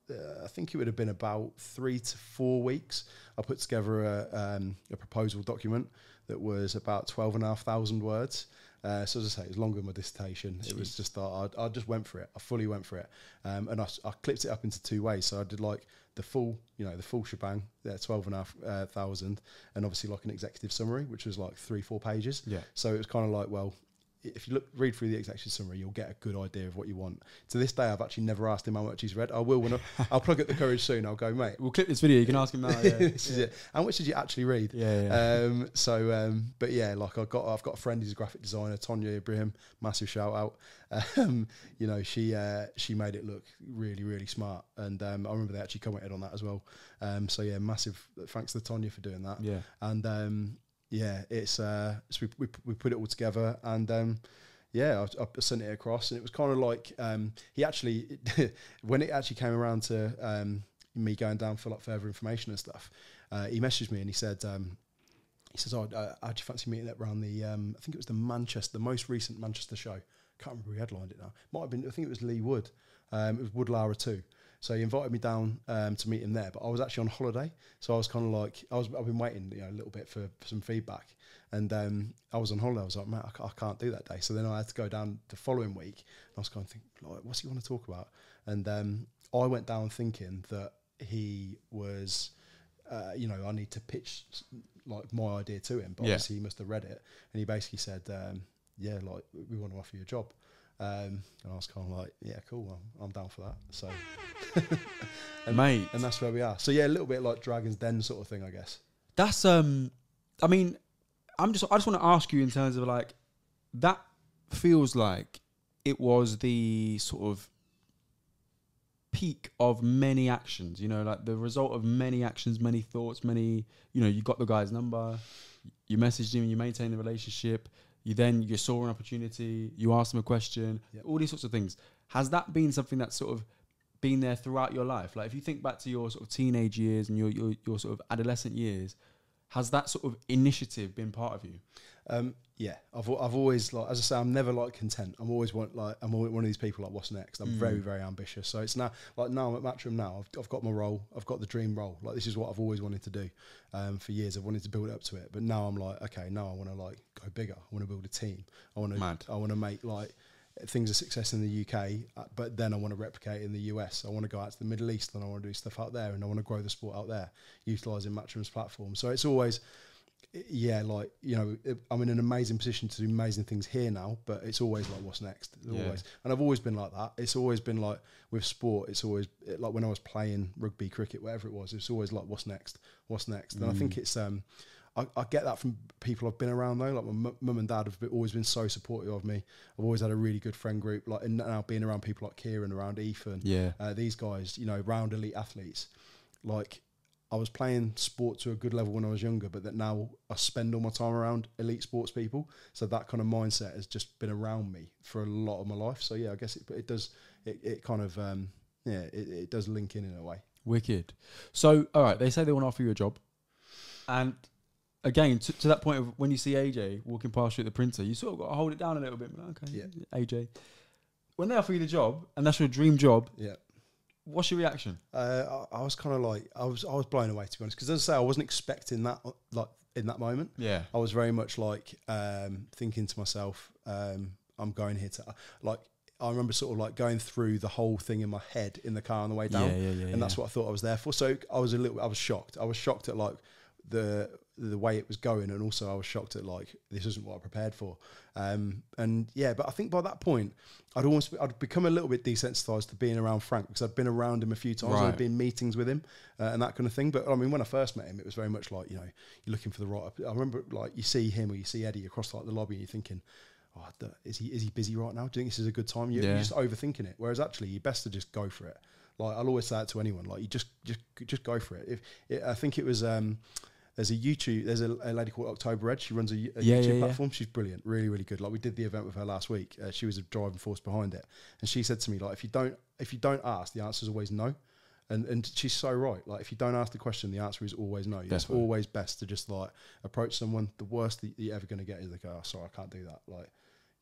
uh, I think it would have been about three to four weeks. I put together a, um, a proposal document that was about twelve and a half thousand words. Uh, so as I say, it was longer than my dissertation. Jeez. It was just, uh, I, I just went for it. I fully went for it. Um, and I, I clipped it up into two ways. So I did like the full, you know, the full shebang, yeah, twelve and a half uh, thousand, and obviously like an executive summary, which was like three, four pages. Yeah. So it was kind of like, well, if you look, read through the executive summary, you'll get a good idea of what you want. To this day, I've actually never asked him how much he's read. I will when I, I'll plug at the courage soon. I'll go, mate. We'll clip this video. You can ask him now. Yeah. This is yeah. it. How much did you actually read? Yeah. yeah. Um, so, um, but yeah, like I got, I've got a friend who's a graphic designer, Tonya Ibrahim. Massive shout out. Um, you know, she uh, she made it look really, really smart, and um, I remember they actually commented on that as well. Um, so yeah, massive thanks to Tonya for doing that. Yeah. And um, yeah, it's uh, so we, we we put it all together and. Um, Yeah, I, I sent it across, and it was kind of like um, he actually, when it actually came around to um, me going down for like further information and stuff, uh, he messaged me and he said, um, he says, "Oh, uh, how'd you fancy meeting up around the? Um, I think it was the Manchester, the most recent Manchester show. Can't remember who headlined it now. Might have been, I think it was Lee Wood. Um, it was Wood Lara too. So he invited me down um, to meet him there, but I was actually on holiday, so I was kind of like, I was, I've been waiting, you know, a little bit for, for some feedback, and um, I was on holiday. I was like, man, I, I can't do that day. So then I had to go down the following week, and I was kind of thinking, like, what's he want to talk about? And um, I went down thinking that he was, uh, you know, I need to pitch like my idea to him, but yeah. obviously he must have read it, and he basically said, um, yeah, like we want to offer you a job. Um, and I was kind of like, yeah, cool, I'm, I'm down for that. So, and, mate, and that's where we are. So yeah, a little bit like Dragon's Den sort of thing, I guess. That's um, I mean, I'm just, I just want to ask you in terms of like, that feels like it was the sort of peak of many actions. You know, like the result of many actions, many thoughts, many. You know, you got the guy's number, you messaged him, you maintained the relationship. You then you saw an opportunity, you asked them a question, yep. all these sorts of things. Has that been something that's sort of been there throughout your life? Like if you think back to your sort of teenage years and your your, your sort of adolescent years, has that sort of initiative been part of you? Um, yeah, I've I've always like, as I say, I'm never like content. I'm always want like I'm always one of these people like, what's next? I'm mm. very very ambitious. So it's now like now I'm at Matchroom now. I've I've got my role. I've got the dream role. Like this is what I've always wanted to do. Um, for years I've wanted to build up to it, but now I'm like, okay, now I want to like go bigger. I want to build a team. I want to I want to make like things a success in the U K, uh, but then I want to replicate it in the U S. I want to go out to the Middle East and I want to do stuff out there, and I want to grow the sport out there, utilising Matchroom's platform. So it's always, yeah, like, you know, it, I'm in an amazing position to do amazing things here now, but it's always like, what's next? Yeah. Always. And I've always been like that. It's always been like, with sport, it's always, it, like when I was playing rugby, cricket, whatever it was, it's always like, what's next? What's next? Mm. And I think it's, um, I, I get that from people I've been around though. Like my mum and dad have been, always been so supportive of me. I've always had a really good friend group. Like, and now being around people like Kieran, around Ethan, yeah, uh, these guys, you know, around elite athletes. Like, I was playing sport to a good level when I was younger, but that now I spend all my time around elite sports people. So that kind of mindset has just been around me for a lot of my life. So yeah, I guess it, it does. It, it kind of um, yeah, it, it does link in in a way. Wicked. So all right, they say they want to offer you a job, and again, to, to that point of when you see A J walking past you at the printer, you sort of got to hold it down a little bit. Like, okay, yeah. A J. When they offer you the job, and that's your dream job, yeah. What's your reaction? Uh, I, I was kind of like, I was, I was blown away, to be honest, because as I say, I wasn't expecting that, like in that moment. Yeah, I was very much like um, thinking to myself, um, I'm going here to, like, I remember sort of like going through the whole thing in my head in the car on the way down, yeah, yeah, yeah, and yeah. that's what I thought I was there for. So I was a little, I was shocked. I was shocked at like the the way it was going, and also I was shocked at like, this isn't what I prepared for. Um, and yeah, but I think by that point, I'd almost I'd become a little bit desensitized to being around Frank, because I'd been around him a few times, right. I'd been in meetings with him uh, and that kind of thing. But I mean, when I first met him, it was very much like, you know, you're looking for the right. I remember like you see him or you see Eddie across like the lobby, and you're thinking, oh, is he is he busy right now? Do you think this is a good time? You're, yeah. you're just overthinking it. Whereas actually, you're best to just go for it. Like I'll always say that to anyone. Like you just just just go for it. If it, I think it was. Um, There's a YouTube, there's a, a lady called October Ed. She runs a, a yeah, YouTube yeah, platform. Yeah. She's brilliant, really, really good. Like we did the event with her last week. Uh, she was a driving force behind it. And she said to me, like, if you don't, if you don't ask, the answer is always no. And and she's so right. Like if you don't ask the question, the answer is always no. That's it's always best to just like approach someone. The worst that you're ever going to get is like, oh, sorry, I can't do that. Like,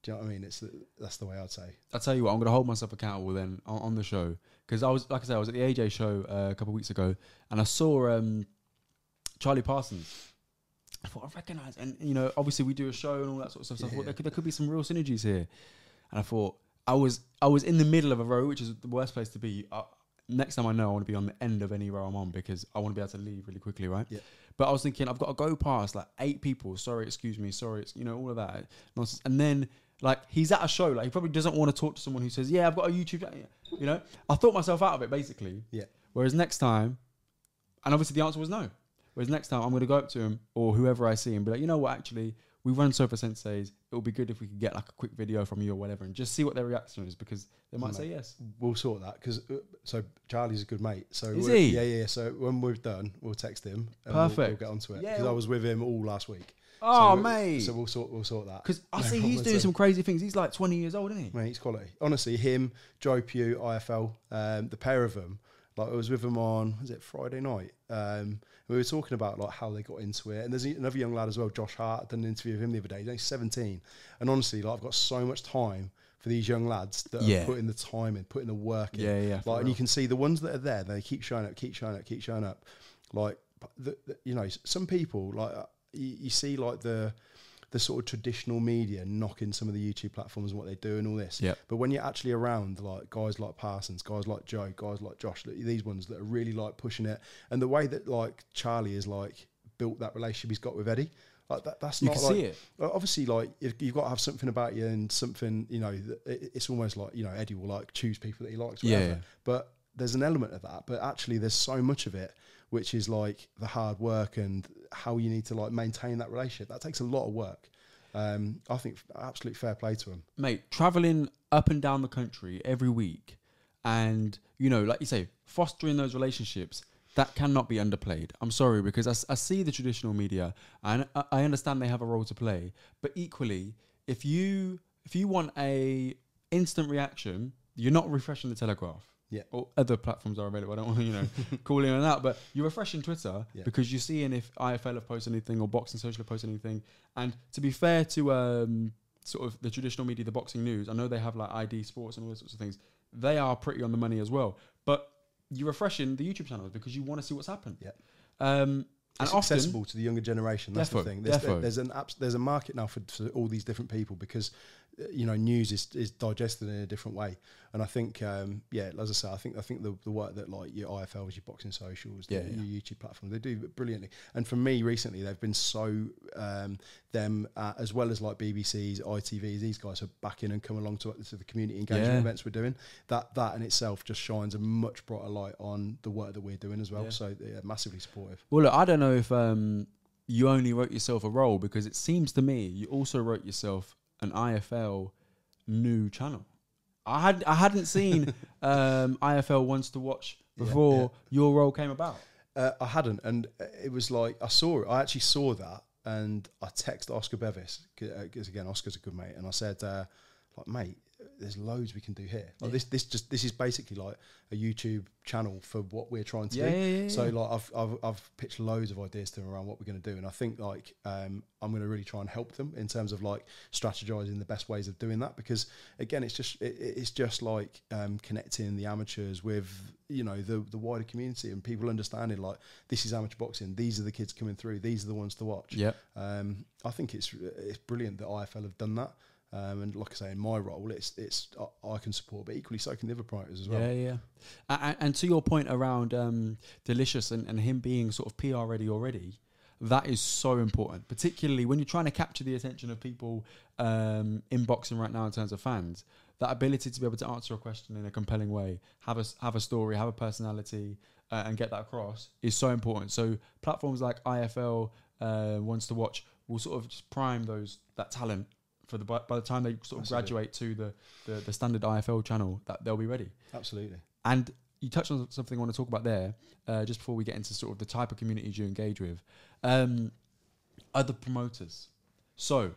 Do you know what I mean? It's that's the way I'd say. I'll tell you what, I'm going to hold myself accountable then on, on the show. Because I was, like I said, I was at the A J show uh, a couple of weeks ago, and I saw um, Charlie Parsons. I thought, I recognise, and you know, obviously we do a show and all that sort of stuff. So Yeah. I thought there could, there could be some real synergies here. And I thought, I was I was in the middle of a row, which is the worst place to be. Uh, next time I know, I want to be on the end of any row I'm on because I want to be able to leave really quickly, right? Yeah. But I was thinking, I've got to go past like eight people. Sorry, excuse me, sorry, it's, you know, all of that nonsense. And then, like, he's at a show, like, he probably doesn't want to talk to someone who says, yeah, I've got a YouTube channel. You know, I thought myself out of it, basically. Yeah. Whereas next time, and obviously the answer was no. Whereas next time, I'm going to go up to him or whoever I see and be like, you know what, actually, we run Sofa Senseis. It would be good if we could get like a quick video from you or whatever and just see what their reaction is because they might Mate, say yes. We'll sort that because uh, so Charlie's a good mate. So Is we're- he? Yeah, yeah. So when we're done, we'll text him. And Perfect. We'll, we'll get onto it Yeah, because I well- was with him all last week. Oh, so we'll- mate. So we'll sort we'll sort that. Because I No see he's problem doing at some all. crazy things. He's like twenty years old, isn't he? Mate, it's quality. Honestly, him, Joe Pugh, I F L, um, the pair of them. Like I was with them on, was it Friday night? Um, we were talking about like how they got into it. And there's another young lad as well, Josh Hart. I done an interview with him the other day. He's only seventeen. And honestly, like I've got so much time for these young lads that Yeah. are putting the time in, putting the work in. Yeah, yeah, for Like, and real. you can see the ones that are there, they keep showing up, keep showing up, keep showing up. Like, the, the, you know, some people like uh, you, you see like the the sort of traditional media knocking some of the YouTube platforms and what they do and all this. Yep. But when you're actually around like guys like Parsons, guys like Joe, guys like Josh, like, these ones that are really like pushing it, and the way that like Charlie is like built that relationship he's got with Eddie, like that, that's You not can like see it. well, obviously like if you've got to have something about you and something, you know, that it, it's almost like, you know, Eddie will like choose people that he likes, whatever. Yeah. But there's an element of that, but actually there's so much of it which is like the hard work and how you need to like maintain that relationship. That takes a lot of work. Um, I think absolute fair play to him. Mate, traveling up and down the country every week and, you know, like you say, fostering those relationships, that cannot be underplayed. I'm sorry, because I, s- I see the traditional media and I, I understand they have a role to play. But equally, if you if you want a instant reaction, you're not refreshing the Telegraph. Yeah. Or other platforms are available. I don't want to, you know, call in and out, but you're refreshing Twitter Yeah. because you're seeing if I F L have posted anything or Boxing Social have posted anything. And to be fair to um, sort of the traditional media, the boxing news, I know they have like I D Sports and all those sorts of things. They are pretty on the money as well. But you're refreshing the YouTube channels because you want to see what's happened. Yeah. Um, and It's often, accessible to the younger generation. That's Defo, the thing. There's, defo. there's an abs- there's a market now for, for all these different people because uh, you know news is, is digested in a different way. And I think um, yeah, as I say, I think I think the, the work that like your I F Ls, your boxing socials, Yeah, the, yeah. your YouTube platform, they do brilliantly. And for me recently, they've been so um, them uh, as well as like B B C's, I T V's. These guys are backing and come along to, to the community engagement Yeah. events we're doing. That that in itself just shines a much brighter light on the work that we're doing as well. Yeah. So yeah, massively supportive. well, look, I don't know if um, you only wrote yourself a role because it seems to me you also wrote yourself an I F L new channel. I had I hadn't seen um, I F L Wants to Watch Yeah, before yeah. your role came about. Uh, I hadn't, and it was like I saw it. I actually saw that, and I texted Oscar Bevis because again, Oscar's a good mate, and I said, uh, "Like, mate, there's loads we can do here. Like Yeah. this, this just this is basically like a YouTube channel for what we're trying to Yeah, do. yeah, yeah, so yeah. like I've, I've I've pitched loads of ideas to them around what we're going to do, and I think like um, I'm going to really try and help them in terms of like strategizing the best ways of doing that, because again, it's just it, it's just like um, connecting the amateurs with you know the the wider community and people understanding like this is amateur boxing. These are the kids coming through. These are the ones to watch. Yeah. Um, I think it's it's brilliant that I F L have done that. Um, and like I say, in my role, it's it's I, I can support, but equally so can the other promoters as well. Yeah, yeah. And, and to your point around um, Delicious and, and him being sort of P R ready already, that is so important, particularly when you're trying to capture the attention of people um, in boxing right now in terms of fans. That ability to be able to answer a question in a compelling way, have a, have a story, have a personality, uh, and get that across is so important. So platforms like I F L uh, Wants to Watch will sort of just prime those that talent for the by, by the time they sort of Absolutely. graduate to the, the the standard I F L channel, that they'll be ready. Absolutely. And you touched on something I want to talk about there, uh, just before we get into sort of the type of communities you engage with. Um, other promoters. So,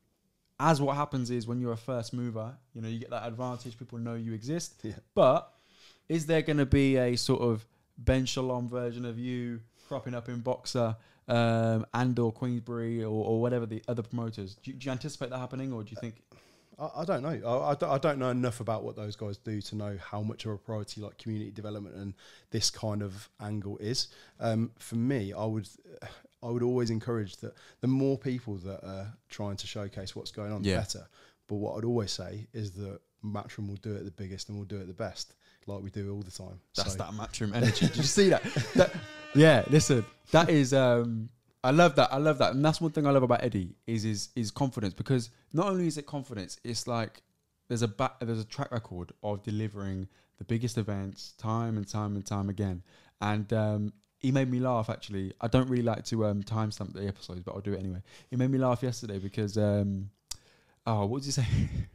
as what happens is when you're a first mover, you know, you get that advantage, people know you exist. Yeah. But is there going to be a sort of Ben Shalom version of you cropping up in Boxer um, and or Queensbury or, or whatever the other promoters? Do you, do you anticipate that happening, or do you think... I, I don't know. I, I, don't, I don't know enough about what those guys do to know how much of a priority like community development and this kind of angle is. Um, for me, I would I would always encourage that the more people that are trying to showcase what's going on, Yeah. the better. But what I'd always say is that Matchroom will do it the biggest and we'll do it the best, like we do all the time. That's so. that Matchroom energy. Did you see that? that? Yeah, listen, that is. Um, I love that. I love that, and that's one thing I love about Eddie is his his confidence, because not only is it confidence, it's like there's a ba- there's a track record of delivering the biggest events time and time and time again, and um, he made me laugh. Actually, I don't really like to um, timestamp the episodes, but I'll do it anyway. He made me laugh yesterday because um, oh, what did you say?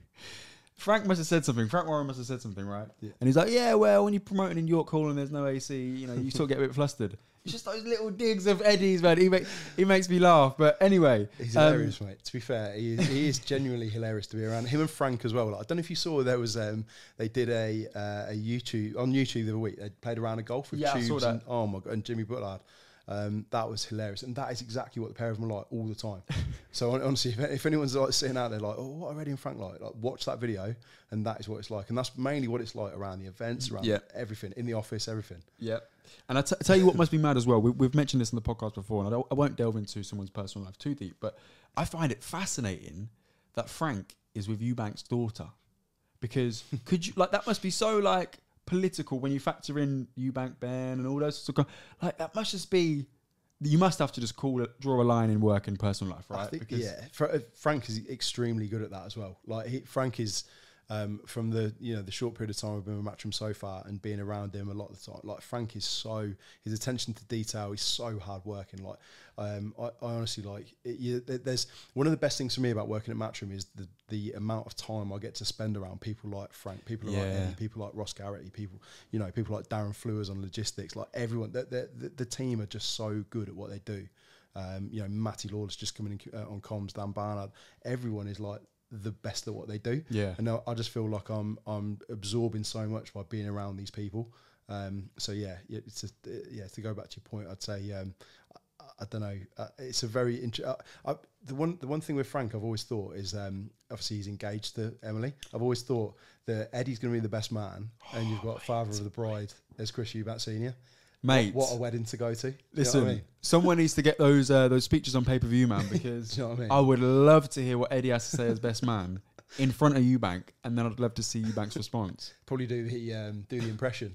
Frank must have said something. Frank Warren must have said something, right? Yeah. And he's like, yeah, well, when you're promoting in York Hall and there's no A C, you know, you sort of get a bit flustered. It's just those little digs of Eddie's, man. He, make, he makes me laugh. But anyway. He's um, hilarious, mate. To be fair, he is, he is genuinely hilarious to be around. Him and Frank as well. Like, I don't know if you saw, there was, um, they did a uh, a YouTube, on YouTube the other week, they played a round of golf with yeah, Tubes I saw that. and, oh my God, and Jimmy Bullard. Um, that was hilarious, and that is exactly what the pair of them are like all the time. So honestly, if, if anyone's like sitting out there like, oh, what are Eddie and Frank like? Like, watch that video, and that is what it's like, and that's mainly what it's like around the events, around yeah. everything, in the office, everything. Yeah, and I t- tell you what must be mad as well. We, we've mentioned this in the podcast before, and I, don't, I won't delve into someone's personal life too deep, but I find it fascinating that Frank is with Eubank's daughter, because could you like that must be so like. Political when you factor in Eubank Ben and all those sorts of like that must just be you must have to just call it, draw a line in work and personal life, right? I think, because yeah, Fra- uh, Frank is extremely good at that as well. Like he, Frank is um, from the you know the short period of time I've been with Matchroom so far and being around him a lot of the time. Like Frank is so his attention to detail. He's so hard working. Like um, I, I honestly like it, you, there's one of the best things for me about working at Matchroom is the the amount of time I get to spend around people like Frank, people yeah. like Eddie, people like Ross Garrity, people you know people like Darren Flewers on logistics. Like everyone, the, the, the, the team are just so good at what they do. Um, you know, Matty Lawless just coming in uh, on comms, Dan Barnard. Everyone is like the best at what they do. Yeah. And I, I just feel like I'm I'm absorbing so much by being around these people. Um, so yeah, it's a, yeah. To go back to your point, I'd say um, I, I don't know. Uh, it's a very int- uh, I, the one the one thing with Frank I've always thought is um, obviously he's engaged to Emily. I've always thought that Eddie's going to be the best man, and you've got father of the bride as Chris Eubank Senior. Mate, what, what a wedding to go to! Listen, you know what I mean? Someone needs to get those uh, those speeches on pay per view, man, because you know what I mean? I would love to hear what Eddie has to say as best man in front of Eubank, and then I'd love to see Eubank's response. Probably do the um, do the impression.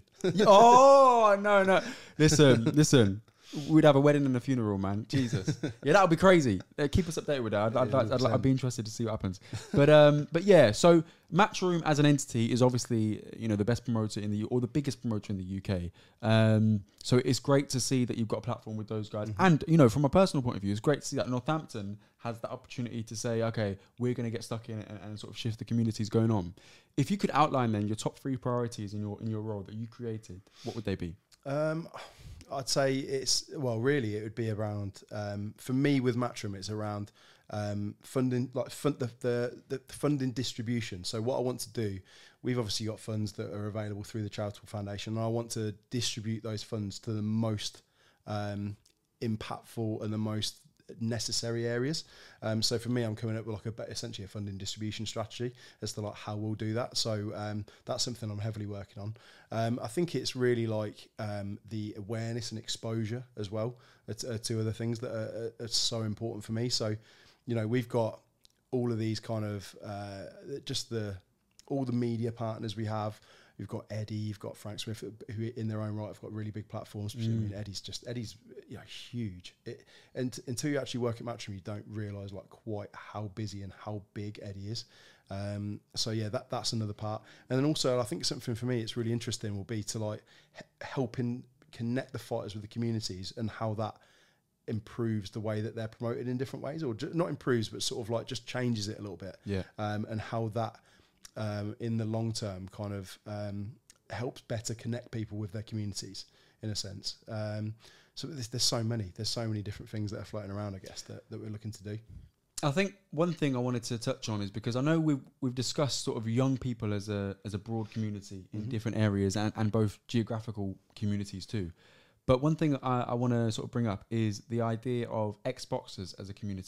Oh no, no! Listen, listen. We'd have a wedding and a funeral, man. Jesus, yeah, that would be crazy. Uh, keep us updated with that. I'd, I'd, I'd, I'd, I'd be interested to see what happens. But um, but yeah. So Matchroom as an entity is obviously you know the best promoter in the or the biggest promoter in the U K. Um, so it's great to see that you've got a platform with those guys. Mm-hmm. And you know, from a personal point of view, it's great to see that Northampton has that opportunity to say, okay, we're going to get stuck in it and, and sort of shift the communities going on. If you could outline then your top three priorities in your in your role that you created, what would they be? Um, I'd say it's, well, really, it would be around, um, for me with Matchroom, it's around um, funding, like fund, the, the, the funding distribution. So what I want to do, we've obviously got funds that are available through the Charitable Foundation, and I want to distribute those funds to the most um, impactful and the most necessary areas. Um, so for me, I'm coming up with like a essentially a funding distribution strategy as to like how we'll do that. So um, that's something I'm heavily working on. Um, I think it's really like um, the awareness and exposure as well. It's uh, two other things that are, are, are so important for me. So, you know, we've got all of these kind of uh, just the all the media partners we have. You've got Eddie, you've got Frank Smith, who in their own right have got really big platforms. Mm. I mean, Eddie's just Eddie's you know huge. It, and t- until you actually work at Matchroom, you don't realise like quite how busy and how big Eddie is. Um, so yeah, that that's another part. And then also, I think something for me it's really interesting will be to like h- helping connect the fighters with the communities and how that improves the way that they're promoted in different ways, or ju- not improves, but sort of like just changes it a little bit. Yeah. Um, and how that. Um, in the long term kind of um, helps better connect people with their communities in a sense. Um, so there's, there's so many, there's so many different things that are floating around, I guess, that, that we're looking to do. I think one thing I wanted to touch on is because I know we've, we've discussed sort of young people as a as a broad community in mm-hmm. different areas and, and both geographical communities too. But one thing I, I want to sort of bring up is the idea of ex-boxers as a community.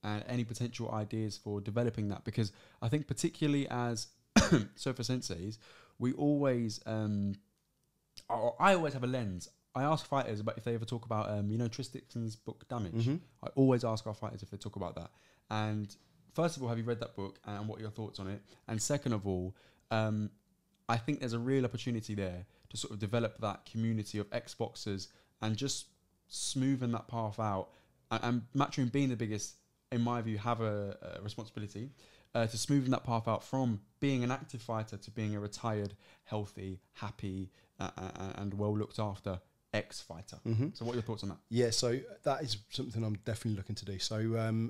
and any potential ideas for developing that. Because I think particularly as Sofa Senseis, we always, um, I I always have a lens. I ask fighters about if they ever talk about, um, you know, Tris Dixon's book Damage. Mm-hmm. I always ask our fighters if they talk about that. And first of all, have you read that book and what are your thoughts on it? And second of all, um, I think there's a real opportunity there to sort of develop that community of ex-boxers and just smoothen that path out. And, and Matchroom being the biggest, in my view, have a, a responsibility uh, to smoothen that path out from being an active fighter to being a retired, healthy, happy, uh, uh, and well looked after ex-fighter. Mm-hmm. So what are your thoughts on that? Yeah, so that is something I'm definitely looking to do. So um,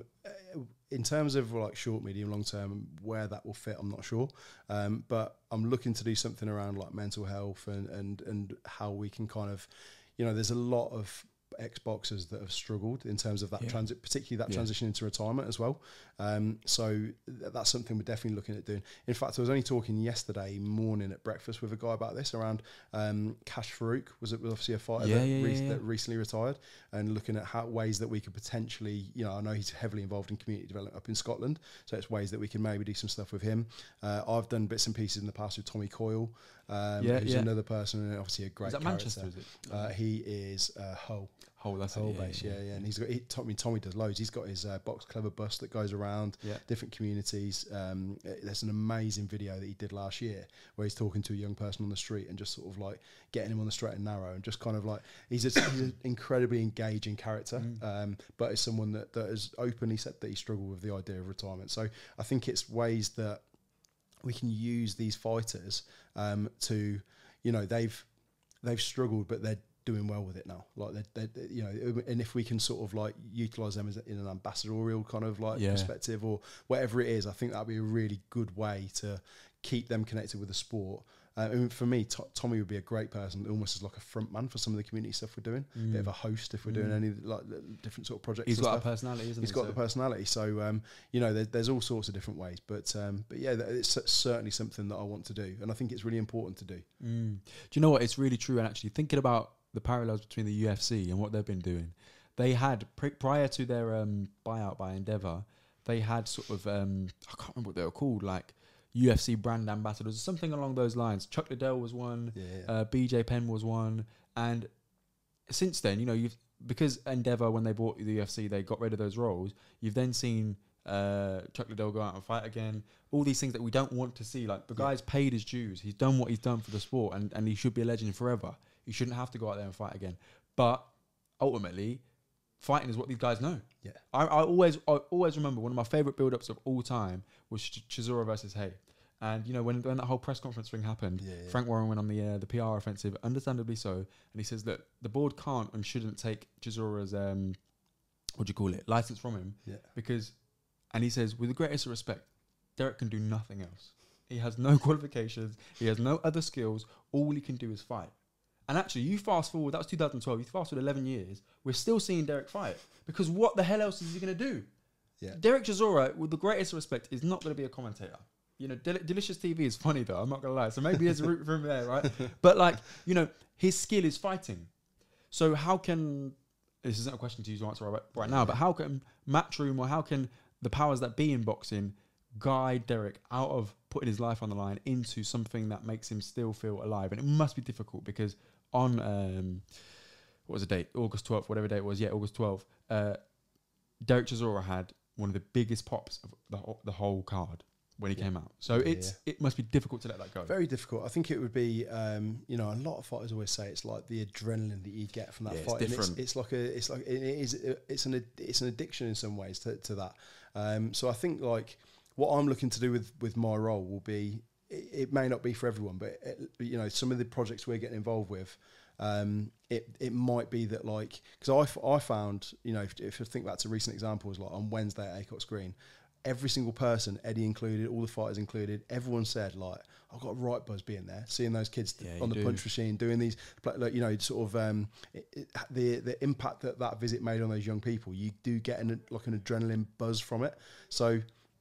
in terms of like short, medium, long term, where that will fit, I'm not sure. Um, but I'm looking to do something around like mental health and, and, and how we can kind of, you know, there's a lot of ex-boxers that have struggled in terms of that yeah. transit, particularly that yeah. transition into retirement as well. Um, so th- that's something we're definitely looking at doing. In fact, I was only talking yesterday morning at breakfast with a guy about this around um, Kash Farouk was, it was obviously a fighter yeah, that, yeah, re- yeah, yeah. that recently retired, and looking at how ways that we could potentially, you know, I know he's heavily involved in community development up in Scotland, so it's ways that we can maybe do some stuff with him. Uh, I've done bits and pieces in the past with Tommy Coyle, um, Yeah, who's yeah. another person, and obviously a great Is that character. Manchester, is it? Uh, he is uh, Hull. Hull, that's Hull it. Yeah, base, yeah, yeah, yeah, and he's got. He, Tommy, Tommy does loads. He's got his uh, Box Clever bus that goes around Yeah. different communities. Um, uh, there's an amazing video that he did last year where he's talking to a young person on the street and just sort of like getting him on the straight and narrow, and just kind of like he's, a, he's an incredibly engaging character, Mm. um, but it's someone that that has openly said that he struggled with the idea of retirement. So I think it's ways that we can use these fighters um, to, you know, they've they've struggled, but they're doing well with it now. Like they, they, you know, and if we can sort of like utilize them as in an ambassadorial kind of like Yeah. perspective or whatever it is, I think that'd be a really good way to keep them connected with the sport. Uh, I mean, for me, T- Tommy would be a great person, almost as like a front man for some of the community stuff we're doing. Mm. Bit of a host if we're doing Mm. any like different sort of projects. He's and got stuff. a personality, isn't He's he? got So- the personality, so um, you know, there, there's all sorts of different ways. But um, but yeah, that- it's certainly something that I want to do, and I think it's really important to do. Mm. Do you know what? It's really true. And actually, thinking about the parallels between the U F C and what they've been doing, they had pri- prior to their um, buyout by Endeavour, they had sort of um, I can't remember what they were called, like U F C brand ambassadors or something along those lines. Chuck Liddell was one, Yeah, yeah. uh, B J Penn was one, and since then, you know, you've because Endeavour, when they bought the U F C, they got rid of those roles. You've then seen uh, Chuck Liddell go out and fight again. All these things that we don't want to see. Like the Yeah. guy's paid his dues. He's done what he's done for the sport, and, and he should be a legend forever. He shouldn't have to go out there and fight again. But ultimately, fighting is what these guys know. Yeah. I, I always I always remember one of my favourite build-ups of all time was Ch- Chisora versus Hay. And, you know, when, when that whole press conference thing happened, Yeah, yeah. Frank Warren went on the uh, the P R offensive, understandably so, and he says that the board can't and shouldn't take Chisora's, um, what do you call it, license from him. Yeah. Because, and he says, with the greatest respect, Derek can do nothing else. He has no qualifications. He has no other skills. All he can do is fight. And actually, you fast forward, that was two thousand twelve, you fast forward eleven years, we're still seeing Derek fight. Because what the hell else is he going to do? Yeah. Derek Chisora, with the greatest respect, is not going to be a commentator. You know, Del- Delicious T V is funny though, I'm not going to lie. So maybe there's a route for him there, right? But like, you know, his skill is fighting. So how can, this isn't a question to you to answer right, right now, but how can Matchroom or how can the powers that be in boxing guide Derek out of putting his life on the line into something that makes him still feel alive? And it must be difficult because on, um, what was the date? August twelfth, whatever day it was. Yeah, August twelfth. Uh, Derek Chisora had one of the biggest pops of the whole, the whole card when he Yeah. came out. So Yeah, it's it must be difficult to let that go. Very difficult. I think it would be, um, you know, a lot of fighters always say it's like the adrenaline that you get from that Yeah, it's fight. And different. It's, it's like a, it's like it is, it's an, it's an addiction in some ways to, to that. Um, so I think like what I'm looking to do with with my role will be, it, it may not be for everyone, but it, you know, some of the projects we're getting involved with. Um, it it might be that like because I, f- I found, you know, if, if you think back to recent examples, like on Wednesday at Acox Green, every single person, Eddie included, all the fighters included, everyone said like, I've got a right buzz being there, seeing those kids Yeah, on you the do. punch machine, doing these, like, you know, sort of um, it, it, the the impact that that visit made on those young people. You do get an, like an adrenaline buzz from it. So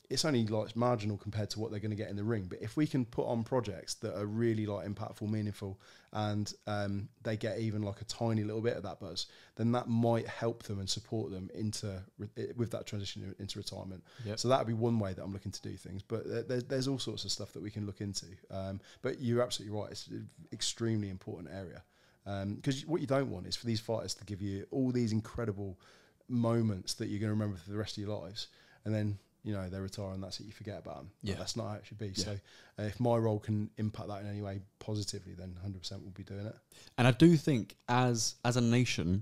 it's only like marginal compared to what they're going to get in the ring. But if we can put on projects that are really like impactful, meaningful, and um, they get even like a tiny little bit of that buzz, then that might help them and support them into re- with that transition into retirement. Yep. So that would be one way that I'm looking to do things. But there's, there's all sorts of stuff that we can look into. Um, but you're absolutely right. It's an extremely important area. Because um, what you don't want is for these fighters to give you all these incredible moments that you're going to remember for the rest of your lives, and then you know they retire and that's it. You forget about them. Yeah, but that's not how it should be. Yeah. So uh, if my role can impact that in any way positively, then one hundred percent we'll be doing it. And I do think as as a nation,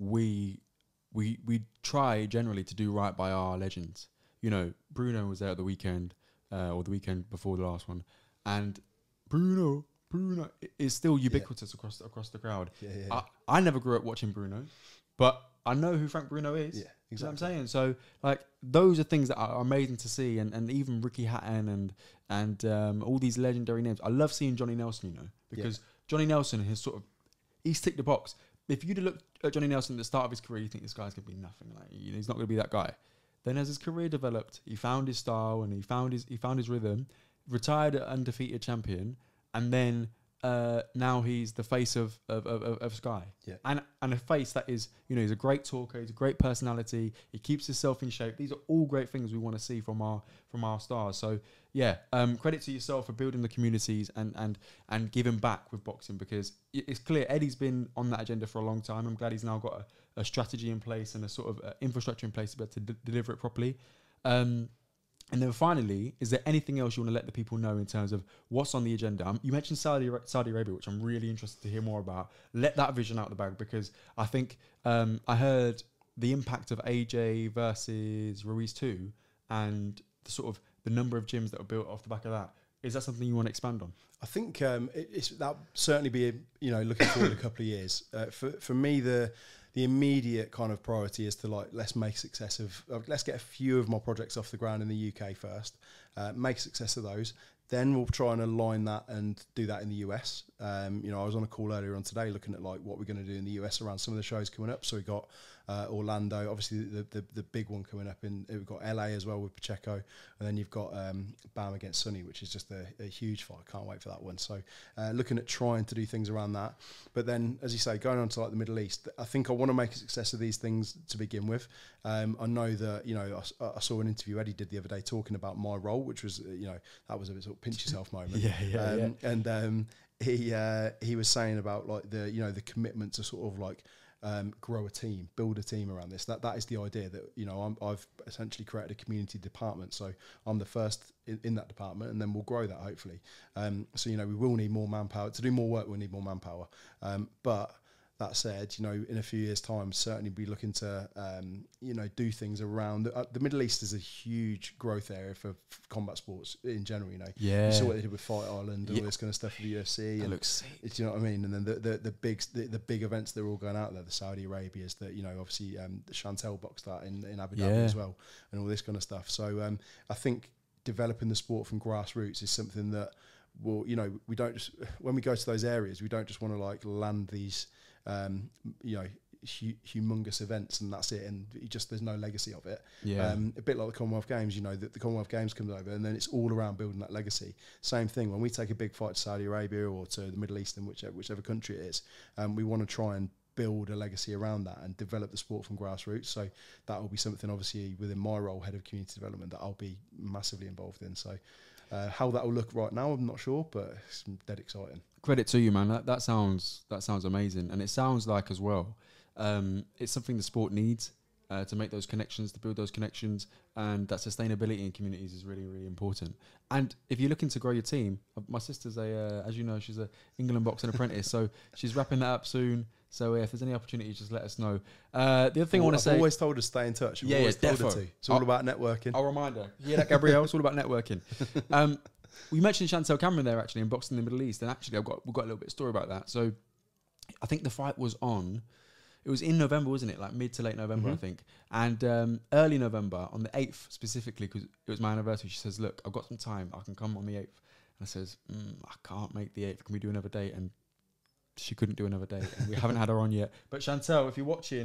we we we try generally to do right by our legends. You know, Bruno was there at the weekend, uh, or the weekend before the last one, and Bruno. Bruno is still ubiquitous yeah. across across the crowd. Yeah, yeah, yeah. I, I never grew up watching Bruno, but I know who Frank Bruno is. Yeah, exactly. You know what I'm saying? So, like, those are things that are amazing to see, and, and even Ricky Hatton and and um, all these legendary names. I love seeing Johnny Nelson, you know, because yeah. Johnny Nelson has sort of he's ticked the box. If you'd have looked at Johnny Nelson at the start of his career, you think this guy's gonna be nothing. Like, you know, he's not gonna be that guy. Then as his career developed, he found his style and he found his he found his rhythm. Retired an undefeated champion, and then. Uh, now he's the face of of, of, of Sky, yeah. and and a face that is, you know, he's a great talker, he's a great personality, he keeps himself in shape. These are all great things we want to see from our from our stars. So yeah, um, credit to yourself for building the communities and and and giving back with boxing, because it's clear Eddie's been on that agenda for a long time. I'm glad he's now got a, a strategy in place and a sort of uh, infrastructure in place to be able to d- deliver it properly. Um, And then finally, is there anything else you want to let the people know in terms of what's on the agenda? Um, you mentioned Saudi Saudi Arabia, which I'm really interested to hear more about. Let that vision out of the bag, because I think um, I heard the impact of A J versus Ruiz two and the sort of the number of gyms that were built off the back of that. Is that something you want to expand on? I think um, it, it's that certainly be a, you know looking forward a couple of years. Uh, for for me, the the immediate kind of priority is to like let's make a success of uh, let's get a few of my projects off the ground in the U K first, uh, make a success of those. Then we'll try and align that and do that in the U S. Um, you know, I was on a call earlier on today looking at like what we're going to do in the U S around some of the shows coming up. So we got uh, Orlando, obviously the, the the big one coming up, in we've got L A as well with Pacheco, and then you've got um, Bam against Sonny, which is just a, a huge fight. Can't wait for that one. So uh, looking at trying to do things around that. But then, as you say, going on to like the Middle East, I think I want to make a success of these things to begin with. Um, I know that, you know, I, I saw an interview Eddie did the other day talking about my role, which was, you know, that was a bit sort of pinch yourself moment. yeah, yeah, um, yeah. And um, he uh, he was saying about like the, you know, the commitment to sort of like um, grow a team, build a team around this. That that is the idea that, you know, I'm, I've essentially created a community department. So I'm the first in, in that department, and then we'll grow that hopefully. Um, so, you know, we will need more manpower. To do more work, we'll need more manpower. Um, but that said, you know, in a few years' time, certainly be looking to, um, you know, do things around the, uh, the Middle East is a huge growth area for, for combat sports in general. You know, Yeah. you saw what they did with Fight Island, Yeah. all this kind of stuff for the U F C. That and looks sick. it's, you know what I mean? And then the the, the big the, the big events that are all going out there, the Saudi Arabia's, that, you know, obviously um, the Chantel boxed that in, in Abu Dhabi Yeah. as well, and all this kind of stuff. So um, I think developing the sport from grassroots is something that will, you know, we don't just, when we go to those areas, we don't just want to like land these, um, you know, hu- humongous events and that's it, and you just there's no legacy of it. Yeah. Um, a bit like the Commonwealth Games, you know, that the Commonwealth Games comes over and then it's all around building that legacy. Same thing when we take a big fight to Saudi Arabia or to the Middle East, in whichever whichever country it is, um, we want to try and build a legacy around that and develop the sport from grassroots. So that will be something obviously within my role, head of community development, that I'll be massively involved in. So uh, how that will look right now, I'm not sure, but it's dead exciting. Credit to you, man. That that sounds that sounds amazing, and it sounds like as well, um, it's something the sport needs uh, to make those connections, to build those connections, and that sustainability in communities is really really important. And if you're looking to grow your team, uh, my sister's a, uh, as you know, she's a England boxing apprentice, so she's wrapping that up soon. So uh, if there's any opportunity, just let us know. Uh, the other thing well, I want to I've say, always told her to stay in touch. I've Yeah, always yeah, told her defo. to. It's all I'll- about networking. I'll remind her. You hear that, Gabrielle? It's all about networking. Um, we mentioned Chantel Cameron there actually in boxing in the Middle East, and actually I've got we've got a little bit of story about that. So I think the fight was on. It was in November, wasn't it? Like mid to late November, Mhm. I think. And um, early November, on the eighth specifically, because it was my anniversary. She says, "Look, I've got some time. I can come on the eighth." And I says, mm, "I can't make the eighth. Can we do another date?" And she couldn't do another date, and we haven't had her on yet. But Chantel, if you're watching,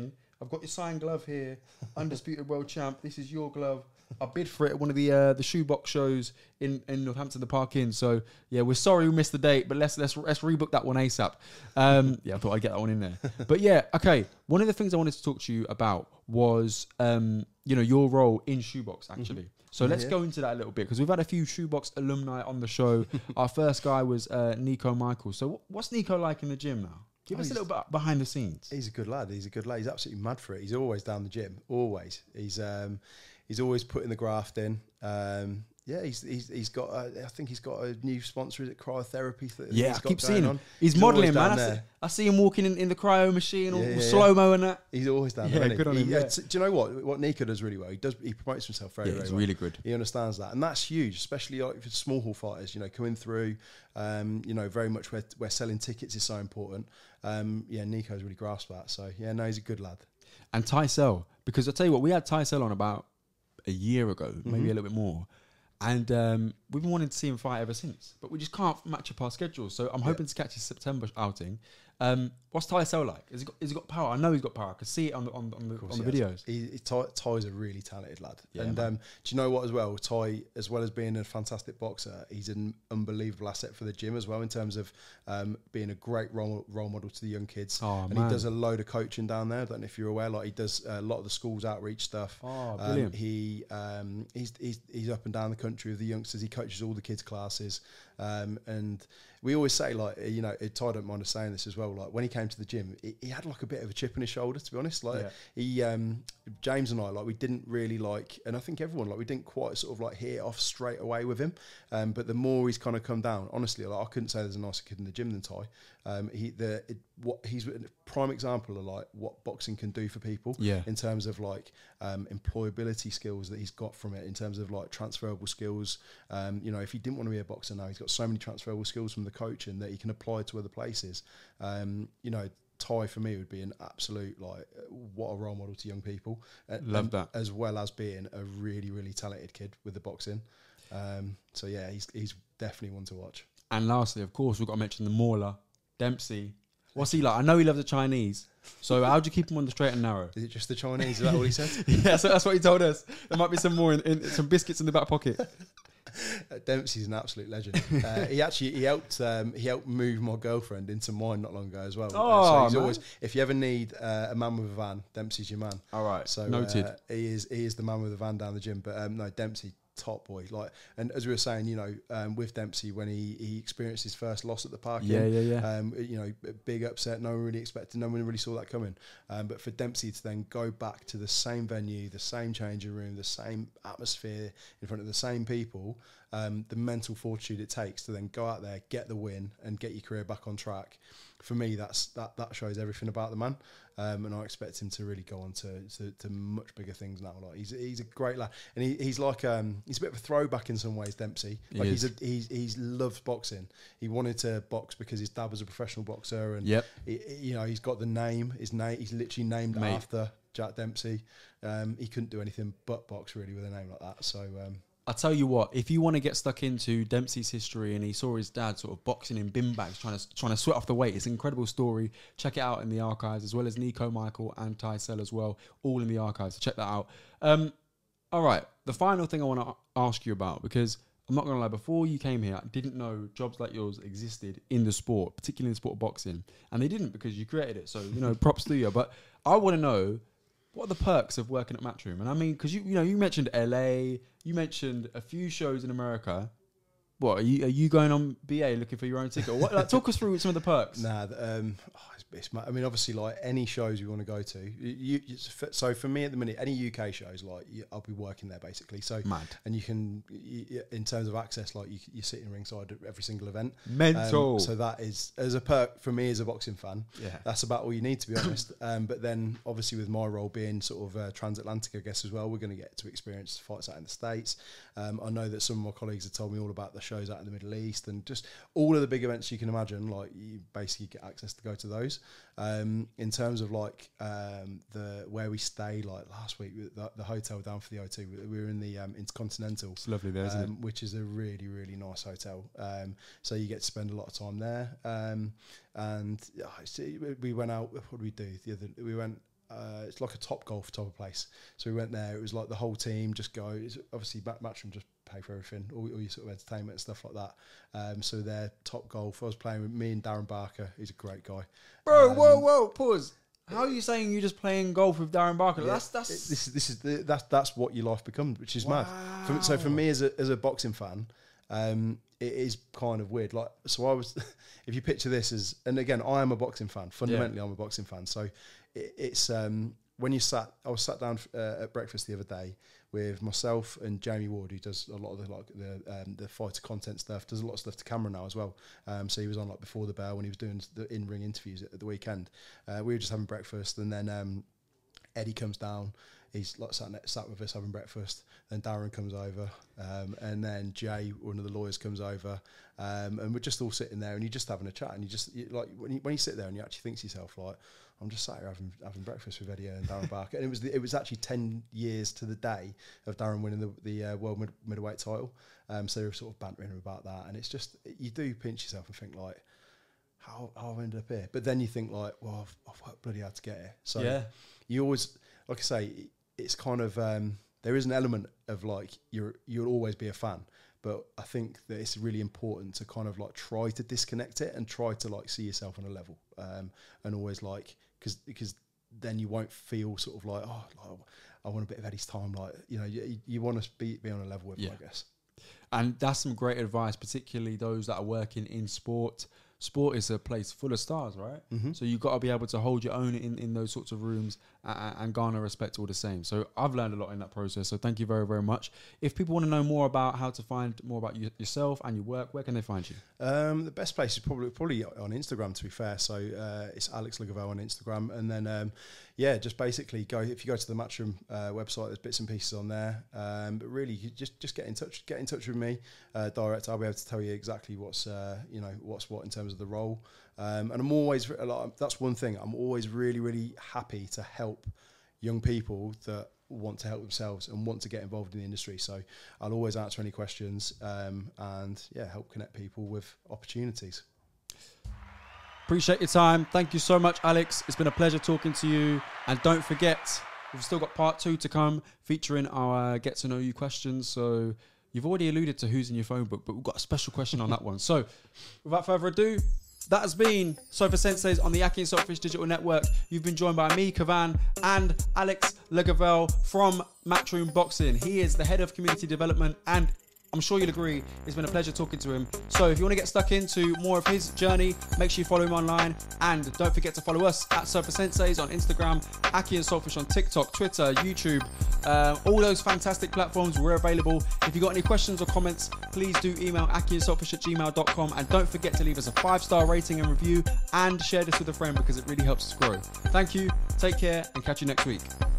I've got your signed glove here, undisputed world champ. This is your glove. I bid for it at one of the uh, the shoebox shows in, in Northampton, the Park Inn. So yeah, we're sorry we missed the date, but let's let's let's rebook that one ASAP. Um, yeah, I thought I'd get that one in there. But yeah, okay. One of the things I wanted to talk to you about was um, you know, your role in shoebox actually. Mm-hmm. So let's yeah. go into that a little bit because we've had a few shoebox alumni on the show. Our first guy was uh, Nico Michael. So what's Nico like in the gym now? Give oh, us a little bit behind the scenes. He's a good lad. He's a good lad. He's absolutely mad for it. He's always down the gym. Always. He's um, he's always putting the graft in. Um, yeah, he's he's he's got. A, I think he's got a new sponsor. Is it cryotherapy? That yeah, he's I got keep seeing him. On. He's, he's modelling, man. I see, I see him walking in, in the cryo machine, all, yeah, all yeah, slow mo and that. He's always down yeah, there. Good on he, him. yeah. Yeah. Do you know what? What Nico does really well. He does. He promotes himself very, yeah, very he's well. really good. He understands that, and that's huge, especially like for small hall fighters. You know, coming through. Um, you know, very much where where selling tickets is so important. Um, yeah, Nico's really grasped that. So yeah, no, he's a good lad. And Tysell, because I tell you what, we had Tysell on about a year ago, mm-hmm. maybe a little bit more. And um, we've been wanting to see him fight ever since, but we just can't match up our schedules. So I'm yeah. hoping to catch his September outing. Um, what's Tysell like? Has he got? Has he got power? I know he's got power. I can see it on the on, the, on the, on the he videos. He, he, Ty, Ty's a really talented lad, yeah, and um, do you know what? As well, Ty, as well as being a fantastic boxer, he's an unbelievable asset for the gym as well in terms of um, being a great role role model to the young kids. Oh, and man. he does a load of coaching down there. I don't know if you're aware. Like he does a lot of the schools outreach stuff. Oh, brilliant. Um, he um, he's, he's he's up and down the country with the youngsters. He coaches all the kids' classes, um, and we always say, like, you know, Ty don't mind us saying this as well. Like when he came to the gym, he, he had like a bit of a chip on his shoulder, to be honest. Like yeah. he, um, James and I, like we didn't really like, and I think everyone, like we didn't quite sort of like hit it off straight away with him. Um, but the more he's kind of come down, honestly, like I couldn't say there's a nicer kid in the gym than Ty. Um, he, the it, what he's a prime example of like what boxing can do for people. Yeah. In terms of like um, employability skills that he's got from it, in terms of like transferable skills. Um, you know, if he didn't want to be a boxer now, he's got so many transferable skills from the coaching that he can apply to other places. Um, you know, Ty for me would be an absolute like what a role model to young people. Love and, that, as well as being a really really talented kid with the boxing. Um, so yeah, he's he's definitely one to watch. And lastly, of course, we've got to mention the mauler, Dempsey. What's he like? I know he loves the Chinese. So how do you keep him on the straight and narrow? Is it just the Chinese? Is that what he said? Yeah, so that's what he told us. There might be some more in, in some biscuits in the back pocket. Uh, Dempsey's an absolute legend. Uh, he actually he helped um, he helped move my girlfriend into mine not long ago as well. Oh, uh, so he's man. always, if you ever need uh, a man with a van, Dempsey's your man. All right, so noted. Uh, he is he is the man with a van down the gym. But um, no, Dempsey, top boy. Like, and as we were saying, you know, um, with Dempsey when he he experienced his first loss at the Park yeah, Inn, yeah, yeah. Um, you know, big upset. No one really expected. No one really saw that coming. Um, but for Dempsey to then go back to the same venue, the same changing room, the same atmosphere in front of the same people. Um, the mental fortitude it takes to then go out there, get the win, and get your career back on track. For me, that's that that shows everything about the man, um, and I expect him to really go on to, to, to much bigger things now. Like he's he's a great lad, and he, he's like um, he's a bit of a throwback in some ways. Dempsey, like he he's a, he's he's loved boxing. He wanted to box because his dad was a professional boxer, and yep. he, you know he's got the name. His name he's literally named Mate. after Jack Dempsey. Um, he couldn't do anything but box really with a name like that. So. Um, I'll tell you what, if you want to get stuck into Dempsey's history and he saw his dad sort of boxing in bin bags, trying to trying to sweat off the weight, it's an incredible story. Check it out in the archives, as well as Nico Michael and Tysell as well, all in the archives. So check that out. Um, all right, the final thing I want to ask you about, because I'm not going to lie, before you came here, I didn't know jobs like yours existed in the sport, particularly in the sport of boxing. And they didn't because you created it. So, you know, props to you. But I want to know, what are the perks of working at Matchroom? And I mean, because you you know you mentioned L A, you mentioned a few shows in America. What are you are you going on B A looking for your own ticket? Or what, like, talk us through some of the perks. Nah, um, oh, it's, it's, I mean, obviously, like any shows you want to go to. You, you, so for me at the minute, any U K shows, like you, I'll be working there basically. So mad, and you can, you, in terms of access, like you, you're sitting ringside at every single event. Mental. Um, so that is as a perk for me as a boxing fan. Yeah, that's about all you need, to be honest. Um, but then obviously with my role being sort of uh, transatlantic, I guess as well, we're going to get to experience fights out in the States. Um, I know that some of my colleagues have told me all about the shows out in the Middle East and just all of the big events you can imagine. Like you basically get access to go to those. Um, in terms of like um, the where we stay, like last week, the, the hotel down for the O two, we were in the um, Intercontinental. It's lovely there, isn't um, it? Which is a really really nice hotel. Um, so you get to spend a lot of time there. Um, and uh, we went out. What did we do? The other we went. uh, it's like a Top Golf type of place. So we went there. It was like the whole team just go. It's obviously Matchroom just pay for everything, all, all your sort of entertainment and stuff like that. Um, so they're Top Golf. I was playing with me and Darren Barker. He's a great guy. Bro, um, whoa, whoa, pause. How are you saying you're just playing golf with Darren Barker? Yeah, that's that's it, this is this is the, that's that's what your life becomes, which is wow. mad. For, so for me as a as a boxing fan, um, it is kind of weird. Like, so I was, if you picture this as, and again, I am a boxing fan. Fundamentally, yeah. I'm a boxing fan. So it, it's um, when you sat, I was sat down uh, at breakfast the other day with myself and Jamie Ward, who does a lot of the like the um, the fighter content stuff, does a lot of stuff to camera now as well. Um, so he was on like Before the Bell when he was doing the in-ring interviews at the weekend. Uh, we were just having breakfast, and then um, Eddie comes down. He's like sat, sat with us having breakfast. Then Darren comes over, um, and then Jay, one of the lawyers, comes over, um, and we're just all sitting there, and you're just having a chat, and you just you, like when you, when you sit there and you actually think to yourself like, I'm just sat here having having breakfast with Eddie and Darren Barker, and it was the, it was actually ten years to the day of Darren winning the the uh, world mid, middleweight title. Um, so they were sort of bantering about that, and it's just you do pinch yourself and think like, how how I ended up here, but then you think like, well, I've, I've worked bloody hard to get here. So yeah. you always, like I say, it's kind of um, there is an element of like you're you'll always be a fan, but I think that it's really important to kind of like try to disconnect it and try to like see yourself on a level, um, and always like because because then you won't feel sort of like oh like, I want a bit of Eddie's time, like you know you, you want to be be on a level with yeah. him, I guess. And that's some great advice, particularly those that are working in sport. Sport is a place full of stars, right? Mm-hmm. So you've got to be able to hold your own in, in those sorts of rooms and, and garner respect all the same. So I've learned a lot in that process. So thank you very, very much. If people want to know more about how to find more about you, yourself and your work, where can they find you? Um, the best place is probably probably on Instagram, to be fair. So uh, it's Alex Lugavell on Instagram. And then, um, yeah, just basically go, if you go to the Matchroom uh, website, there's bits and pieces on there. Um, but really, you just just get in touch, get in touch with me, uh, direct. I'll be able to tell you exactly what's, uh, you know, what's what in terms of the role. Um, and I'm always, a lot, that's one thing, I'm always really, really happy to help young people that want to help themselves and want to get involved in the industry. So I'll always answer any questions um, and, yeah, help connect people with opportunities. Appreciate your time. Thank you so much, Alex. It's been a pleasure talking to you. And don't forget, we've still got part two to come featuring our get to know you questions. So you've already alluded to who's in your phone book, but we've got a special question on that one. So without further ado, that has been Sofa Senseis on the Aki and Saltfish Digital Network. You've been joined by me, Kavan, and Alex Lugavell from Matchroom Boxing. He is the head of community development, and I'm sure you'll agree, it's been a pleasure talking to him. So if you want to get stuck into more of his journey, make sure you follow him online. And don't forget to follow us at Sofa Senseis on Instagram, Aki and Saltfish on TikTok, Twitter, YouTube, uh, all those fantastic platforms. We're available. If you've got any questions or comments, please do email aki and saltfish at gmail dot com. And don't forget to leave us a five-star rating and review and share this with a friend because it really helps us grow. Thank you, take care, and catch you next week.